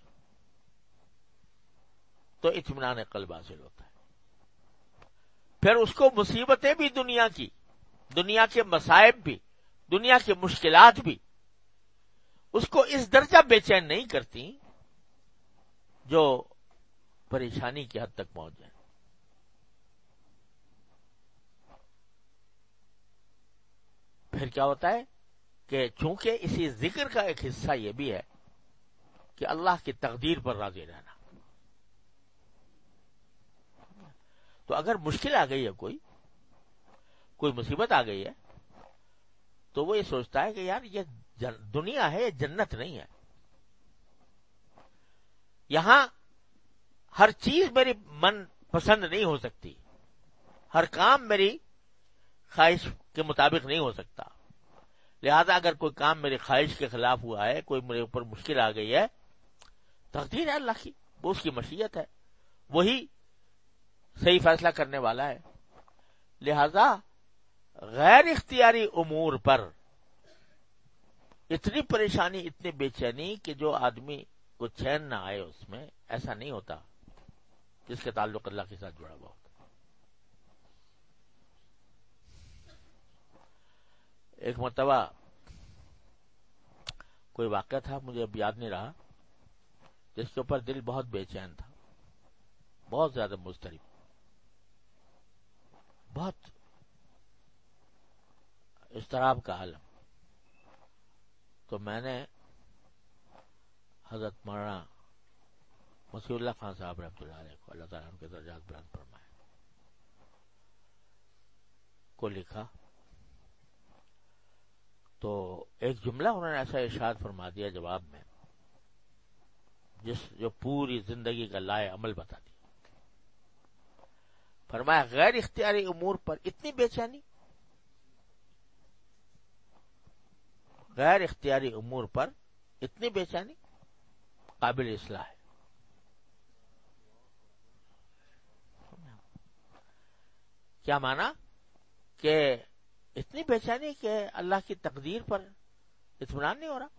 تو اطمینان قلب حاصل ہوتا ہے۔ پھر اس کو مصیبتیں بھی دنیا کی، دنیا کے مصائب بھی، دنیا کی مشکلات بھی اس کو اس درجہ بے چین نہیں کرتی جو پریشانی کی حد تک پہنچ جائے۔ پھر کیا ہوتا ہے کہ چونکہ اسی ذکر کا ایک حصہ یہ بھی ہے کہ اللہ کی تقدیر پر راضی رہنا، تو اگر مشکل آ گئی ہے، کوئی کوئی مصیبت آ گئی ہے، تو وہ یہ سوچتا ہے کہ یار یہ دنیا ہے، یہ جنت نہیں ہے، یہاں ہر چیز میری من پسند نہیں ہو سکتی، ہر کام میری خواہش کے مطابق نہیں ہو سکتا، لہذا اگر کوئی کام میری خواہش کے خلاف ہوا ہے، کوئی میرے اوپر مشکل آ گئی ہے، تقدیر ہے اللہ کی، وہ اس کی مشیت ہے، وہی صحیح فیصلہ کرنے والا ہے، لہذا غیر اختیاری امور پر اتنی پریشانی، اتنی بے چینی کہ جو آدمی کو چین نہ آئے اس میں، ایسا نہیں ہوتا جس کے تعلق اللہ کے ساتھ جڑا ہوا ہوتا۔ ایک مرتبہ کوئی واقعہ تھا، مجھے اب یاد نہیں رہا، جس کے اوپر دل بہت بے چین تھا، بہت زیادہ مضطرب، بہت اضطراب کا عالم۔ تو میں نے حضرت مولانا مسیح اللہ خان صاحب رحمۃ اللہ علیہ کو، اللہ تعالیٰ ان کے درجات بلند فرمائے، کو لکھا، تو ایک جملہ انہوں نے ایسا ارشاد فرما دیا جواب میں، جس جو پوری زندگی کا لائے عمل بتا دیا۔ فرمایا غیر اختیاری امور پر اتنی بے چینی، غیر اختیاری امور پر اتنی بے چینی قابل اصلاح ہے۔ کیا مانا کہ اتنی بے چینی کہ اللہ کی تقدیر پر اطمینان نہیں ہو رہا.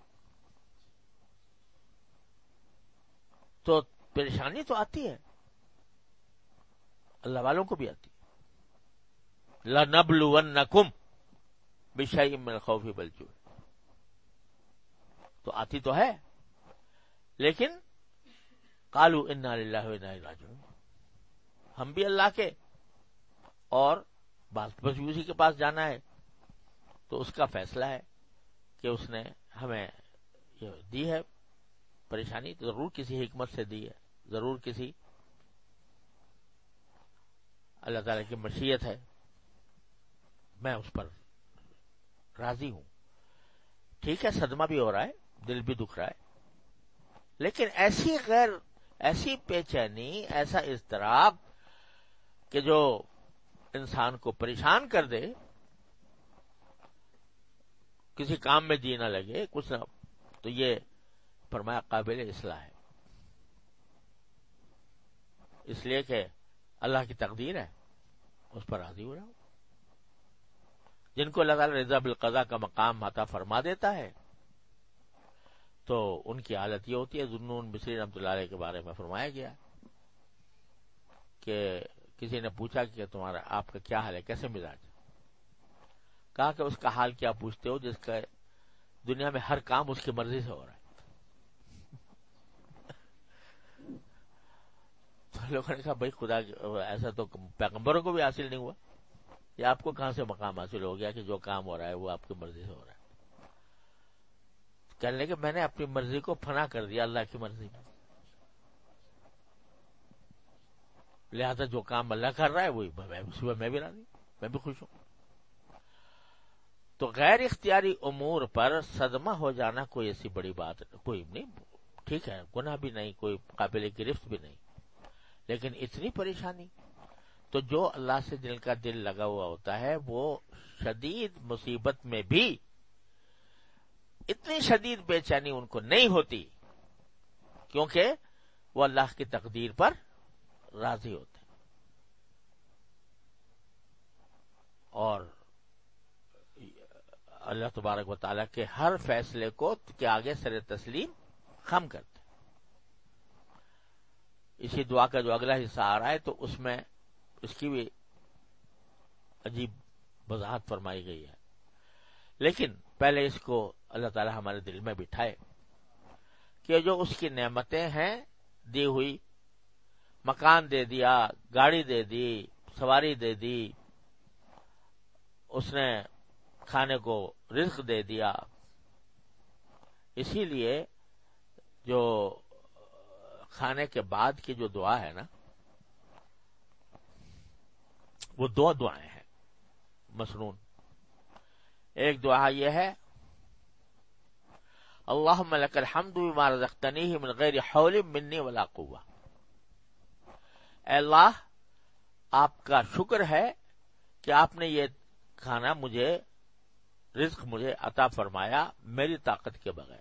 تو پریشانی تو آتی ہے، اللہ والوں کو بھی آتی ہے. لَنَبْلُوَنَّكُمْ بِشَيْءٍ مِّنَ الْخَوْفِ وَالْجُوعِ، تو آتی تو ہے، لیکن قَالُوا إِنَّا لِلَّهِ وَإِنَّا إِلَيْهِ رَاجِعُونَ، ہم بھی اللہ کے اور بس بس اسی کے پاس جانا ہے. تو اس کا فیصلہ ہے کہ اس نے ہمیں یہ دی ہے پریشانی، تو ضرور کسی حکمت سے دی ہے، ضرور کسی اللہ تعالی کی مشیت ہے. میں اس پر راضی ہوں. ٹھیک ہے، صدمہ بھی ہو رہا ہے، دل بھی دکھ رہا ہے، لیکن ایسی غیر ایسی بے چینی، ایسا اضطراب کہ جو انسان کو پریشان کر دے، کسی کام میں جی نہ لگے، کچھ نہ، تو یہ فرمایا قابل اصلاح ہے. اس لیے کہ اللہ کی تقدیر ہے، اس پر راضی ہو رہا ہوں. جن کو اللہ تعالی رضا بالقضاء کا مقام عطا فرما دیتا ہے تو ان کی حالت یہ ہوتی ہے. ذوالنون مصری رحمۃ اللہ علیہ کے بارے میں فرمایا گیا کہ کسی نے پوچھا کہ تمہارا آپ کا کیا حال ہے، کیسے مزاج؟ کہا کہ اس کا حال کیا پوچھتے ہو جس کا دنیا میں ہر کام اس کی مرضی سے ہو رہا ہے. تو لوگوں نے کہا بھائی خدا، ایسا تو پیغمبروں کو بھی حاصل نہیں ہوا، یہ آپ کو کہاں سے مقام حاصل ہو گیا کہ جو کام ہو رہا ہے وہ آپ کی مرضی سے ہو رہا ہے؟ کہنے لگے میں نے اپنی مرضی کو فنا کر دیا اللہ کی مرضی میں، لہذا جو کام اللہ کر رہا ہے وہی صبح میں بھی راضی، میں بھی خوش ہوں. تو غیر اختیاری امور پر صدمہ ہو جانا کوئی ایسی بڑی بات کوئی نہیں، ٹھیک ہے، گناہ بھی نہیں، کوئی قابل گرفت بھی نہیں، لیکن اتنی پریشانی، تو جو اللہ سے جن کا دل لگا ہوا ہوتا ہے وہ شدید مصیبت میں بھی اتنی شدید بے چینی ان کو نہیں ہوتی، کیونکہ وہ اللہ کی تقدیر پر راضی ہوتے ہیں اور اللہ تبارک و تعالیٰ کے ہر فیصلے کو کے آگے سر تسلیم خم کرتے ہیں. اسی دعا کا جو اگلا حصہ آ رہا ہے تو اس میں اس کی بھی عجیب وضاحت فرمائی گئی ہے، لیکن پہلے اس کو اللہ تعالی ہمارے دل میں بٹھائے کہ جو اس کی نعمتیں ہیں دی ہوئی، مکان دے دیا، گاڑی دے دی، سواری دے دی، اس نے کھانے کو رزق دے دیا، اسی لیے جو کھانے کے بعد کی جو دعا ہے نا، وہ دو دعائیں ہیں مسنون. ایک دعا یہ ہے اللہم لک الحمد بما رزقتنیہ من غیر حول منی ولا قوہ، اے اللہ آپ کا شکر ہے کہ آپ نے یہ کھانا مجھے، رزق مجھے عطا فرمایا میری طاقت کے بغیر،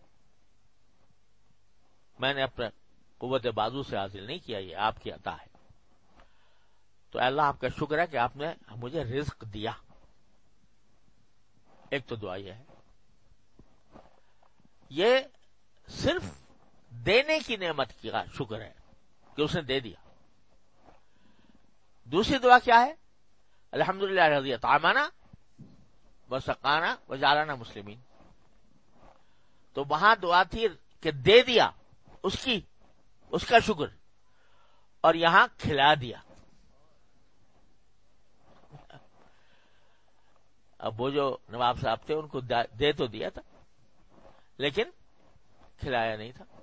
میں نے اپنے قوت بازو سے حاصل نہیں کیا، یہ آپ کی عطا ہے. تو اے اللہ آپ کا شکر ہے کہ آپ نے مجھے رزق دیا. ایک تو دعا یہ ہے، یہ صرف دینے کی نعمت کا شکر ہے کہ اس نے دے دیا. دوسری دعا کیا ہے؟ الحمدللہ الذی اطعمنا وسقانا وجعلنا مسلمین. تو وہاں دعا تھی کہ دے دیا، اس کی اس کا شکر، اور یہاں کھلا دیا. اب وہ جو نواب صاحب تھے ان کو دے تو دیا تھا لیکن کھلایا نہیں تھا.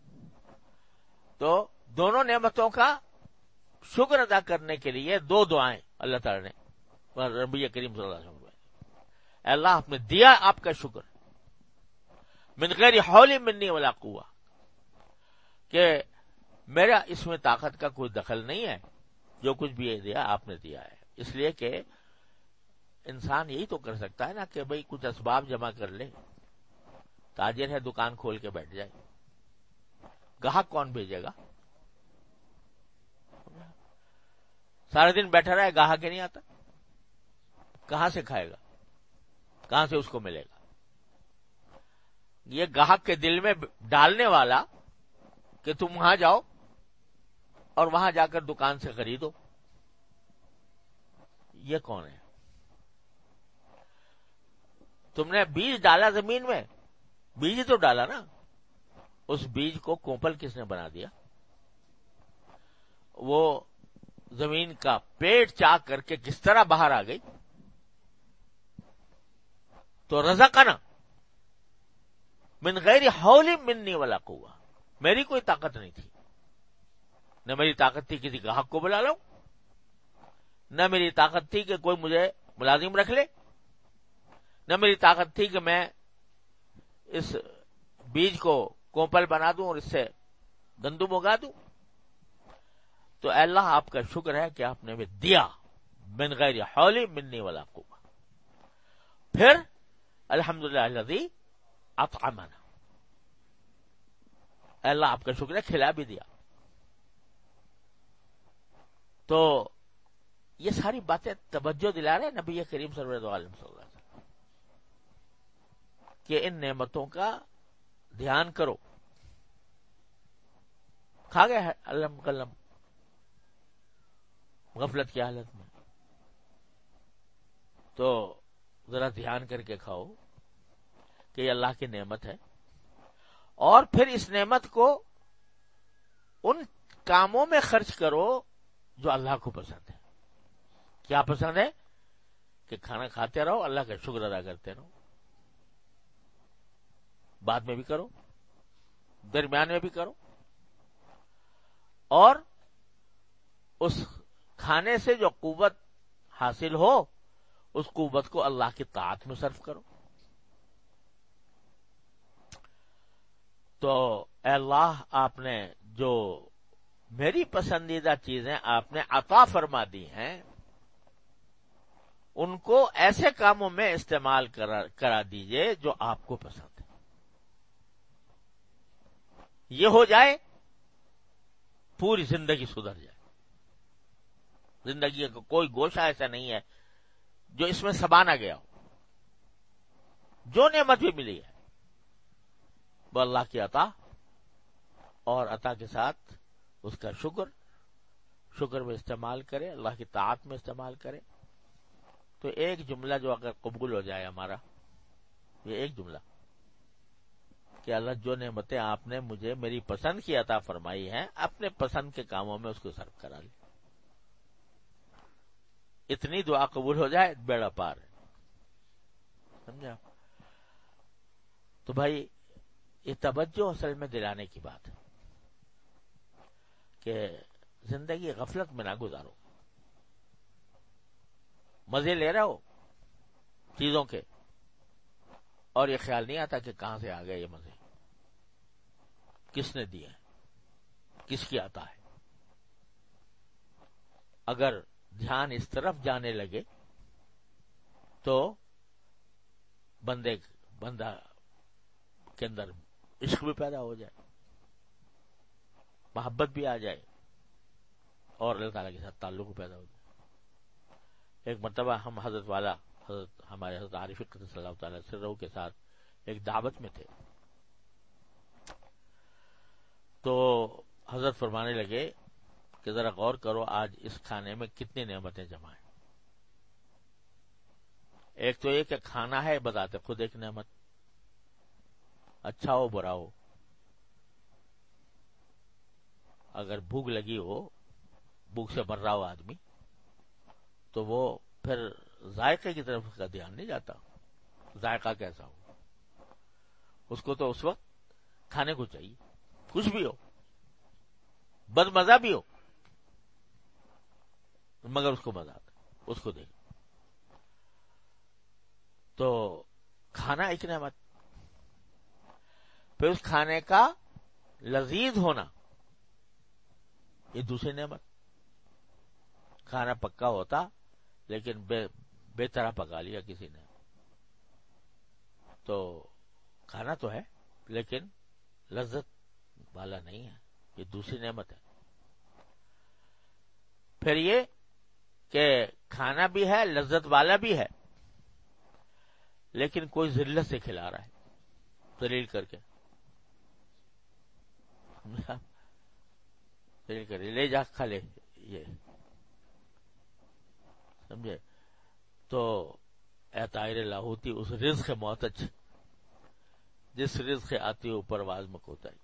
تو دونوں نعمتوں کا شکر ادا کرنے کے لیے دو دعائیں اللہ تعالی نے نبی کریم صلی اللہ علیہ وسلم، اے اللہ آپ نے دیا، آپ کا شکر، من غیر حول منی ولا قوہ، کہ میرا اس میں طاقت کا کوئی دخل نہیں ہے، جو کچھ بھی دیا آپ نے دیا ہے. اس لیے کہ انسان یہی تو کر سکتا ہے نا کہ بھئی کچھ اسباب جمع کر لے. تاجر ہے دکان کھول کے بیٹھ جائے، گاہک کون بھیجے گا؟ سارے دن بیٹھا رہے گاہک نہیں آتا، کہاں سے کھائے گا، کہاں سے اس کو ملے گا؟ یہ گاہک کے دل میں ڈالنے والا کہ تم وہاں جاؤ اور وہاں جا کر دکان سے خریدو، یہ کون ہے؟ تم نے بیج ڈالا زمین میں، بیج تو ڈالا نا، اس بیج کو کوپل کس نے بنا دیا؟ وہ زمین کا پیٹ چاک کر کے کس طرح باہر آ گئی؟ تو رزقنا من غیر حول منی ولا قوہ، میری کوئی طاقت نہیں تھی، نہ میری طاقت تھی کسی گاہک کو بلا لوں، نہ میری طاقت تھی کہ کوئی مجھے ملازم رکھ لے، نہ میری طاقت تھی کہ میں اس بیج کو کوپل بنا دوں اور اس سے گندم اگا دوں۔ تو اے اللہ آپ کا شکر ہے کہ آپ نے ہمیں دیا، من غیر حول منی ولا قوہ۔ پھر الحمدللہ الذی اطعمنا، اے اللہ آپ کا شکر ہے کھلا بھی دیا۔ تو یہ ساری باتیں توجہ دلا رہے نبی کریم صلی اللہ علیہ وسلم کہ ان نعمتوں کا دھیان کرو۔ کھا گئے علم قلم غفلت کی حالت میں، تو ذرا دھیان کر کے کھاؤ کہ یہ اللہ کی نعمت ہے، اور پھر اس نعمت کو ان کاموں میں خرچ کرو جو اللہ کو پسند ہے۔ کیا پسند ہے؟ کہ کھانا کھاتے رہو، اللہ کا شکر ادا کرتے رہو، بعد میں بھی کرو، درمیان میں بھی کرو، اور اس کھانے سے جو قوت حاصل ہو اس قوت کو اللہ کی طاعت میں صرف کرو۔ تو اے اللہ آپ نے جو میری پسندیدہ چیزیں آپ نے عطا فرما دی ہیں ان کو ایسے کاموں میں استعمال کرا, کرا دیجئے جو آپ کو پسند ہے۔ یہ ہو جائے پوری زندگی سدھر جائے۔ زندگی کا کوئی گوشہ ایسا نہیں ہے جو اس میں سبا نہ گیا ہو۔ جو نعمت بھی ملی ہے وہ اللہ کی عطا، اور عطا کے ساتھ اس کا شکر شکر میں استعمال کرے، اللہ کی طاعت میں استعمال کرے۔ تو ایک جملہ جو اگر قبول ہو جائے ہمارا، یہ ایک جملہ کہ اللہ جو نعمتیں آپ نے مجھے میری پسند کی عطا فرمائی ہیں اپنے پسند کے کاموں میں اس کو صرف کرا لیں، اتنی دعا قبول ہو جائے بیڑا پار ہے۔ سمجھا؟ تو بھائی یہ توجہ اصل میں دلانے کی بات ہے کہ زندگی غفلت میں نہ گزارو، مزے لے رہے ہو چیزوں کے اور یہ خیال نہیں آتا کہ کہاں سے آ گئے یہ مزے، کس نے دیے، کس کی عطا ہے۔ اگر دھیان اس طرف جانے لگے تو بندے بندہ کے اندر عشق بھی پیدا ہو جائے، محبت بھی آ جائے، اور اللہ تعالیٰ کے ساتھ تعلق بھی پیدا ہو جائے۔ ایک مرتبہ ہم حضرت والا حضرت ہمارے حضرت عارف قدس صلی اللہ تعالی سرہ کے ساتھ ایک دعوت میں تھے، تو حضرت فرمانے لگے کہ ذرا غور کرو آج اس کھانے میں کتنی نعمتیں جمع ہیں۔ ایک تو یہ کہ کھانا ہے بتاتے خود ایک نعمت، اچھا ہو برا ہو، اگر بھوک لگی ہو، بھوک سے مر رہا ہو آدمی، تو وہ پھر ذائقے کی طرف کا دھیان نہیں جاتا، ذائقہ کیسا ہو، اس کو تو اس وقت کھانے کو چاہیے، کچھ بھی ہو، بد مزہ بھی ہو مگر اس کو مزہ آتا، اس کو دیکھ۔ تو کھانا ایک نعمت، پھر اس کھانے کا لذیذ ہونا یہ دوسری نعمت۔ کھانا پکا ہوتا لیکن بے بے طرح پکا لیا کسی نے، تو کھانا تو ہے لیکن لذت والا نہیں ہے، یہ دوسری نعمت ہے۔ پھر یہ کہ کھانا بھی ہے، لذت والا بھی ہے، لیکن کوئی ذلت سے کھلا رہا ہے، ذلیل کر کے ذلیل کر لے جا کھا لے، یہ سمجھے؟ تو اے طائر لاہوتی، اس رزق معتج جس رزق آتی ہے اوپر آواز مکوتا ہے،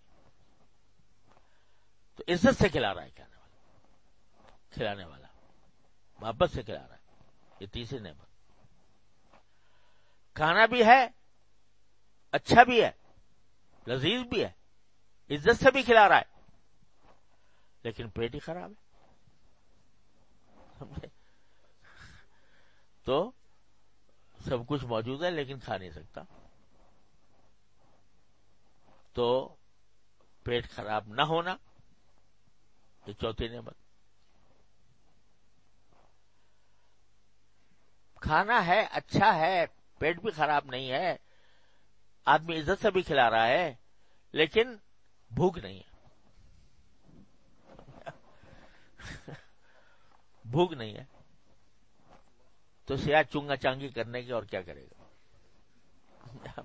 تو عزت سے کھلا رہا ہے کھانے والا، کھلانے والا محبت سے کھلا رہا ہے. یہ تیسری نعمت. کھانا بھی ہے، اچھا بھی ہے، لذیذ بھی ہے، عزت سے بھی کھلا رہا ہے، لیکن پیٹ ہی خراب ہے. سمجھے؟ تو سب کچھ موجود ہے لیکن کھا نہیں سکتا. تو پیٹ خراب نہ ہونا، یہ چوتھی نعمت. کھانا ہے، اچھا ہے، پیٹ بھی خراب نہیں ہے، آدمی عزت سے بھی کھلا رہا ہے، لیکن بھوک نہیں ہے. بھوک نہیں ہے تو سیاہ چونگا چانگی کرنے کی اور کیا کرے گا؟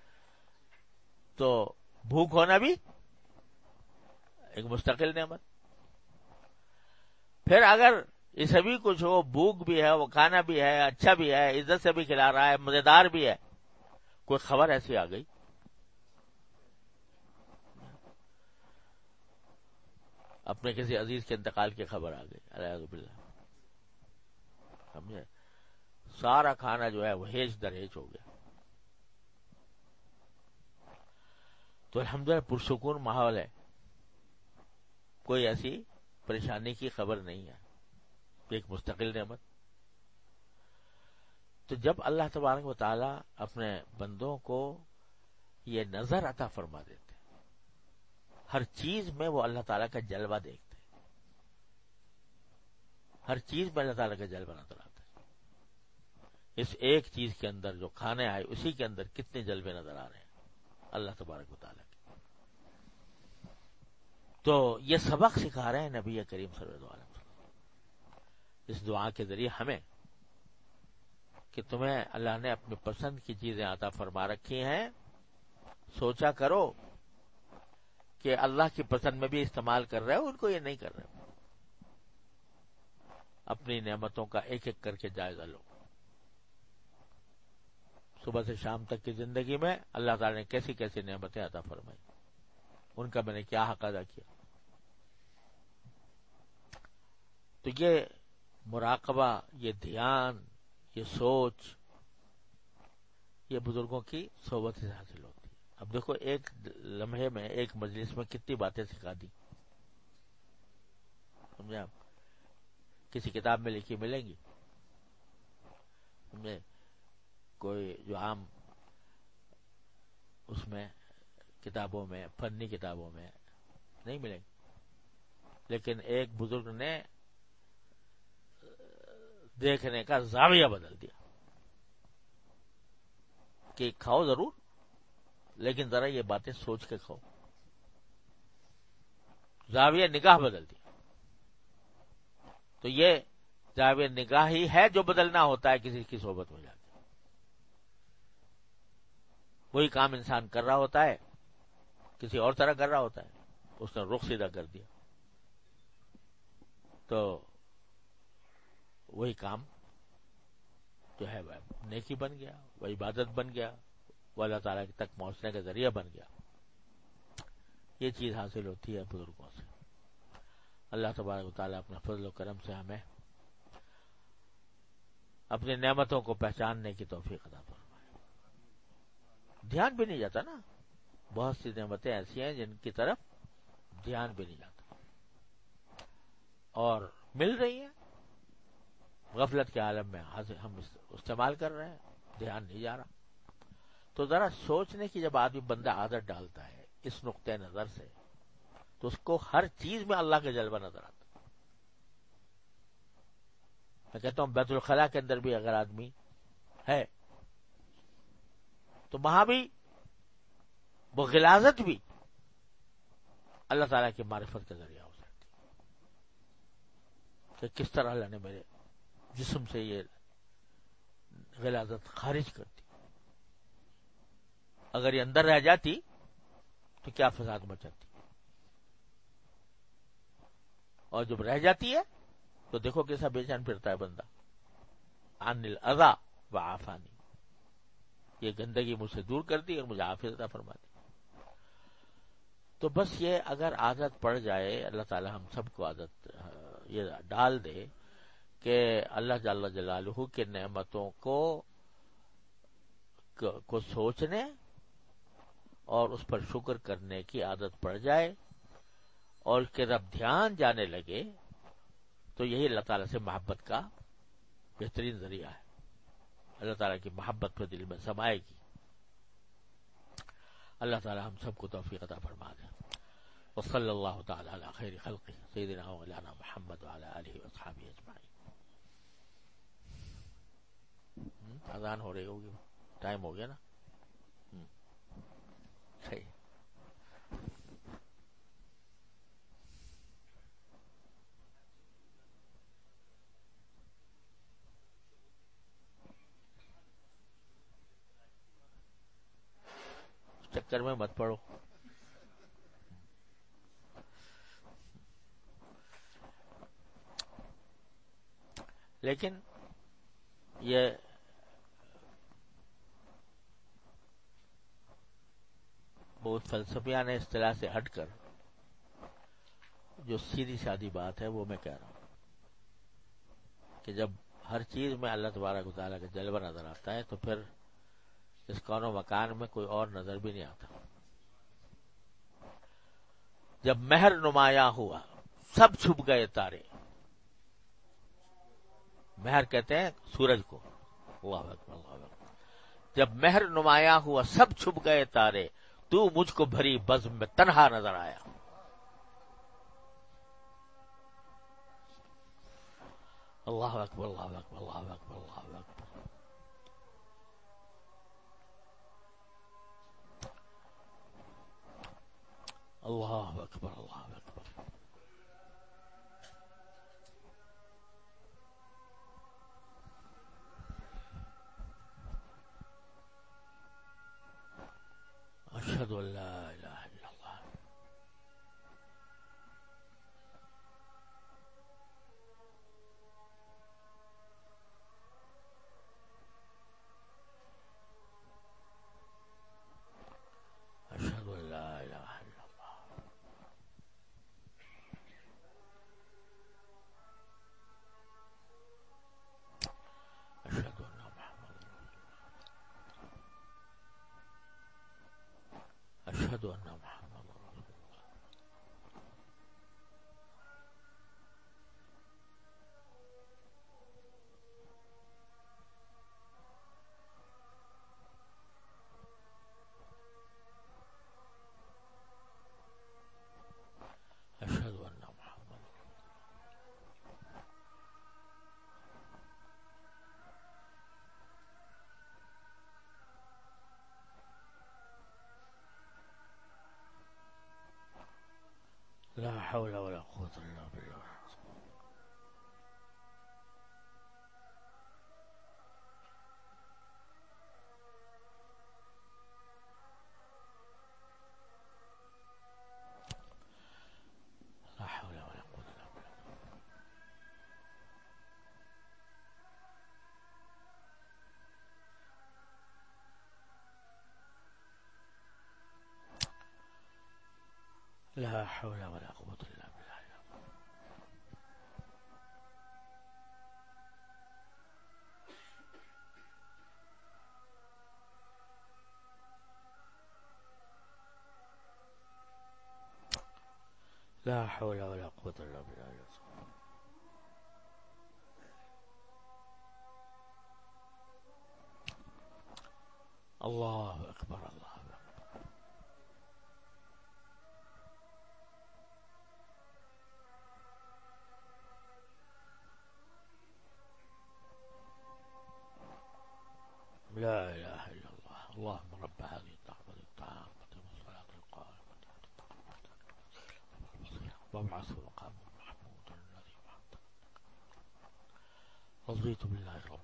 تو بھوک ہونا بھی ایک مستقل نعمت. پھر اگر یہ سبھی کچھ ہو، بھوک بھی ہے، وہ کھانا بھی ہے، اچھا بھی ہے، عزت سے بھی کھلا رہا ہے، مزیدار بھی ہے، کوئی خبر ایسی آ گئی، اپنے کسی عزیز کے انتقال کی خبر آ گئی، اعوذ باللہ، سمجھے؟ سارا کھانا جو ہے وہ ہیچ در ہیچ ہو گیا. تو الحمدللہ پرسکون ماحول ہے، کوئی ایسی پریشانی کی خبر نہیں ہے. ایک مستقل نعمت. تو جب اللہ تبارک و تعالی اپنے بندوں کو یہ نظر عطا فرما دیتے، ہر چیز میں وہ اللہ تعالیٰ کا جلوہ دیکھتے، ہر چیز میں اللہ تعالیٰ کا جلوہ نظر آتا ہے. اس ایک چیز کے اندر جو کھانے آئے اسی کے اندر کتنے جلوے نظر آ رہے ہیں اللہ تبارک و تعالیٰ کے. تو یہ سبق سکھا رہے ہیں نبی کریم صلی اللہ علیہ وسلم اس دعا کے ذریعے ہمیں، کہ تمہیں اللہ نے اپنی پسند کی چیزیں عطا فرما رکھی ہیں، سوچا کرو کہ اللہ کی پسند میں بھی استعمال کر رہے ہو، ان کو یہ نہیں کر رہے. اپنی نعمتوں کا ایک ایک کر کے جائزہ لو. صبح سے شام تک کی زندگی میں اللہ تعالی نے کیسی کیسی نعمتیں عطا فرمائی، ان کا میں نے کیا حق ادا کیا. تو یہ مراقبہ، یہ دھیان، یہ سوچ، یہ بزرگوں کی صحبت سے حاصل ہوتی ہے. اب دیکھو ایک لمحے میں، ایک مجلس میں کتنی باتیں سکھا دی، سمجھے آپ؟ کسی کتاب میں لکھی ملیں گی، سمجھے؟ کوئی جو عام اس میں کتابوں میں، فنی کتابوں میں نہیں ملیں گی، لیکن ایک بزرگ نے دیکھنے کا زاویہ بدل دیا کہ کھاؤ ضرور، لیکن ذرا یہ باتیں سوچ کے کھاؤ. زاویہ نگاہ بدل دی. تو یہ زاویہ نگاہ ہی ہے جو بدلنا ہوتا ہے کسی کی صحبت میں جا کے. وہی کام انسان کر رہا ہوتا ہے، کسی اور طرح کر رہا ہوتا ہے، اس نے رخ سیدھا کر دیا، تو وہی کام جو ہے وہ نیکی بن گیا، وہ عبادت بن گیا، وہ اللہ تعالیٰ تک پہنچنے کا ذریعہ بن گیا. یہ چیز حاصل ہوتی ہے بزرگوں سے. اللہ تبارک و تعالیٰ اپنے فضل و کرم سے ہمیں اپنی نعمتوں کو پہچاننے کی توفیق عطا فرمائے. دھیان بھی نہیں جاتا نا، بہت سی نعمتیں ایسی ہیں جن کی طرف دھیان بھی نہیں جاتا، اور مل رہی ہیں، غفلت کے عالم میں ہم استعمال کر رہے ہیں، دھیان نہیں جا رہا. تو ذرا سوچنے کی جب آدمی بندہ عادت ڈالتا ہے اس نقطۂ نظر سے، تو اس کو ہر چیز میں اللہ کا جلوہ نظر آتا. میں کہتا ہوں بیت الخلاء کے اندر بھی اگر آدمی ہے تو وہاں بھی وہ غلاظت بھی اللہ تعالیٰ کی معرفت کا ذریعہ ہو سکتی ہے کہ کس طرح اللہ نے میرے جسم سے یہ غلاظت خارج کرتی. اگر یہ اندر رہ جاتی تو کیا فساد مچاتی. اور جب رہ جاتی ہے تو دیکھو کیسا بے چین پھرتا ہے بندہ. عن الاذى وعافانی، یہ گندگی مجھ سے دور کر دی اور مجھے عافیت عطا فرما دی. تو بس یہ اگر عادت پڑ جائے، اللہ تعالی ہم سب کو عادت یہ ڈال دے کہ اللہ جل جلالہ کے نعمتوں کو کو سوچنے اور اس پر شکر کرنے کی عادت پڑ جائے اور اس کے رب دھیان جانے لگے، تو یہی اللہ تعالیٰ سے محبت کا بہترین ذریعہ ہے. اللہ تعالیٰ کی محبت پہ دل میں سمائے گی. اللہ تعالیٰ ہم سب کو توفیق عطا فرما دے. وصلی اللہ تعالی علی خیر خلقہ سیدنا و مولانا محمد وعلی آلہ واصحابہ اجمعین. اذان ہو رہی ہوگی، ٹائم ہو گیا نا. صحیح. چکر میں مت پڑو. لیکن یہ بہت فلسفیانہ اصطلاح سے ہٹ کر جو سیدھی سادی بات ہے وہ میں کہہ رہا ہوں کہ جب ہر چیز میں اللہ تبارک و تعالیٰ کا جلوہ نظر آتا ہے تو پھر اس کون و مکان میں کوئی اور نظر بھی نہیں آتا. جب مہر نمایاں ہوا سب چھپ گئے تارے. مہر کہتے ہیں سورج کو. اللہ اکبر اللہ اکبر. جب مہر نمایاں ہوا سب چھپ گئے تارے، تو مجھ کو بھری بزم میں تنہا نظر آیا. اللہ اکبر اللہ اکبر اللہ اکبر اللہ اکبر. اللہ اکبر اللہ اکبر. اشہد ان لا الہ الا اللہ. اشہد ان لا الہ الا اللہ. اشہد ان محمد اشہد ان محمد رسول اللہ. اشہد ان محمد لا حول ولا قوة الا بالله. لا حول ولا قوة الا بالله. لا حول ولا قوة الا بالله. لا حول ولا قوة الا بالله. الله اکبر اللہ اکبر. لا الہ الا اللہ. اللهم رب هذه الدعوة التامة والصلاة القائمة وابعثه مقاما محمودا الذي وعدته. رضیت باللہ رب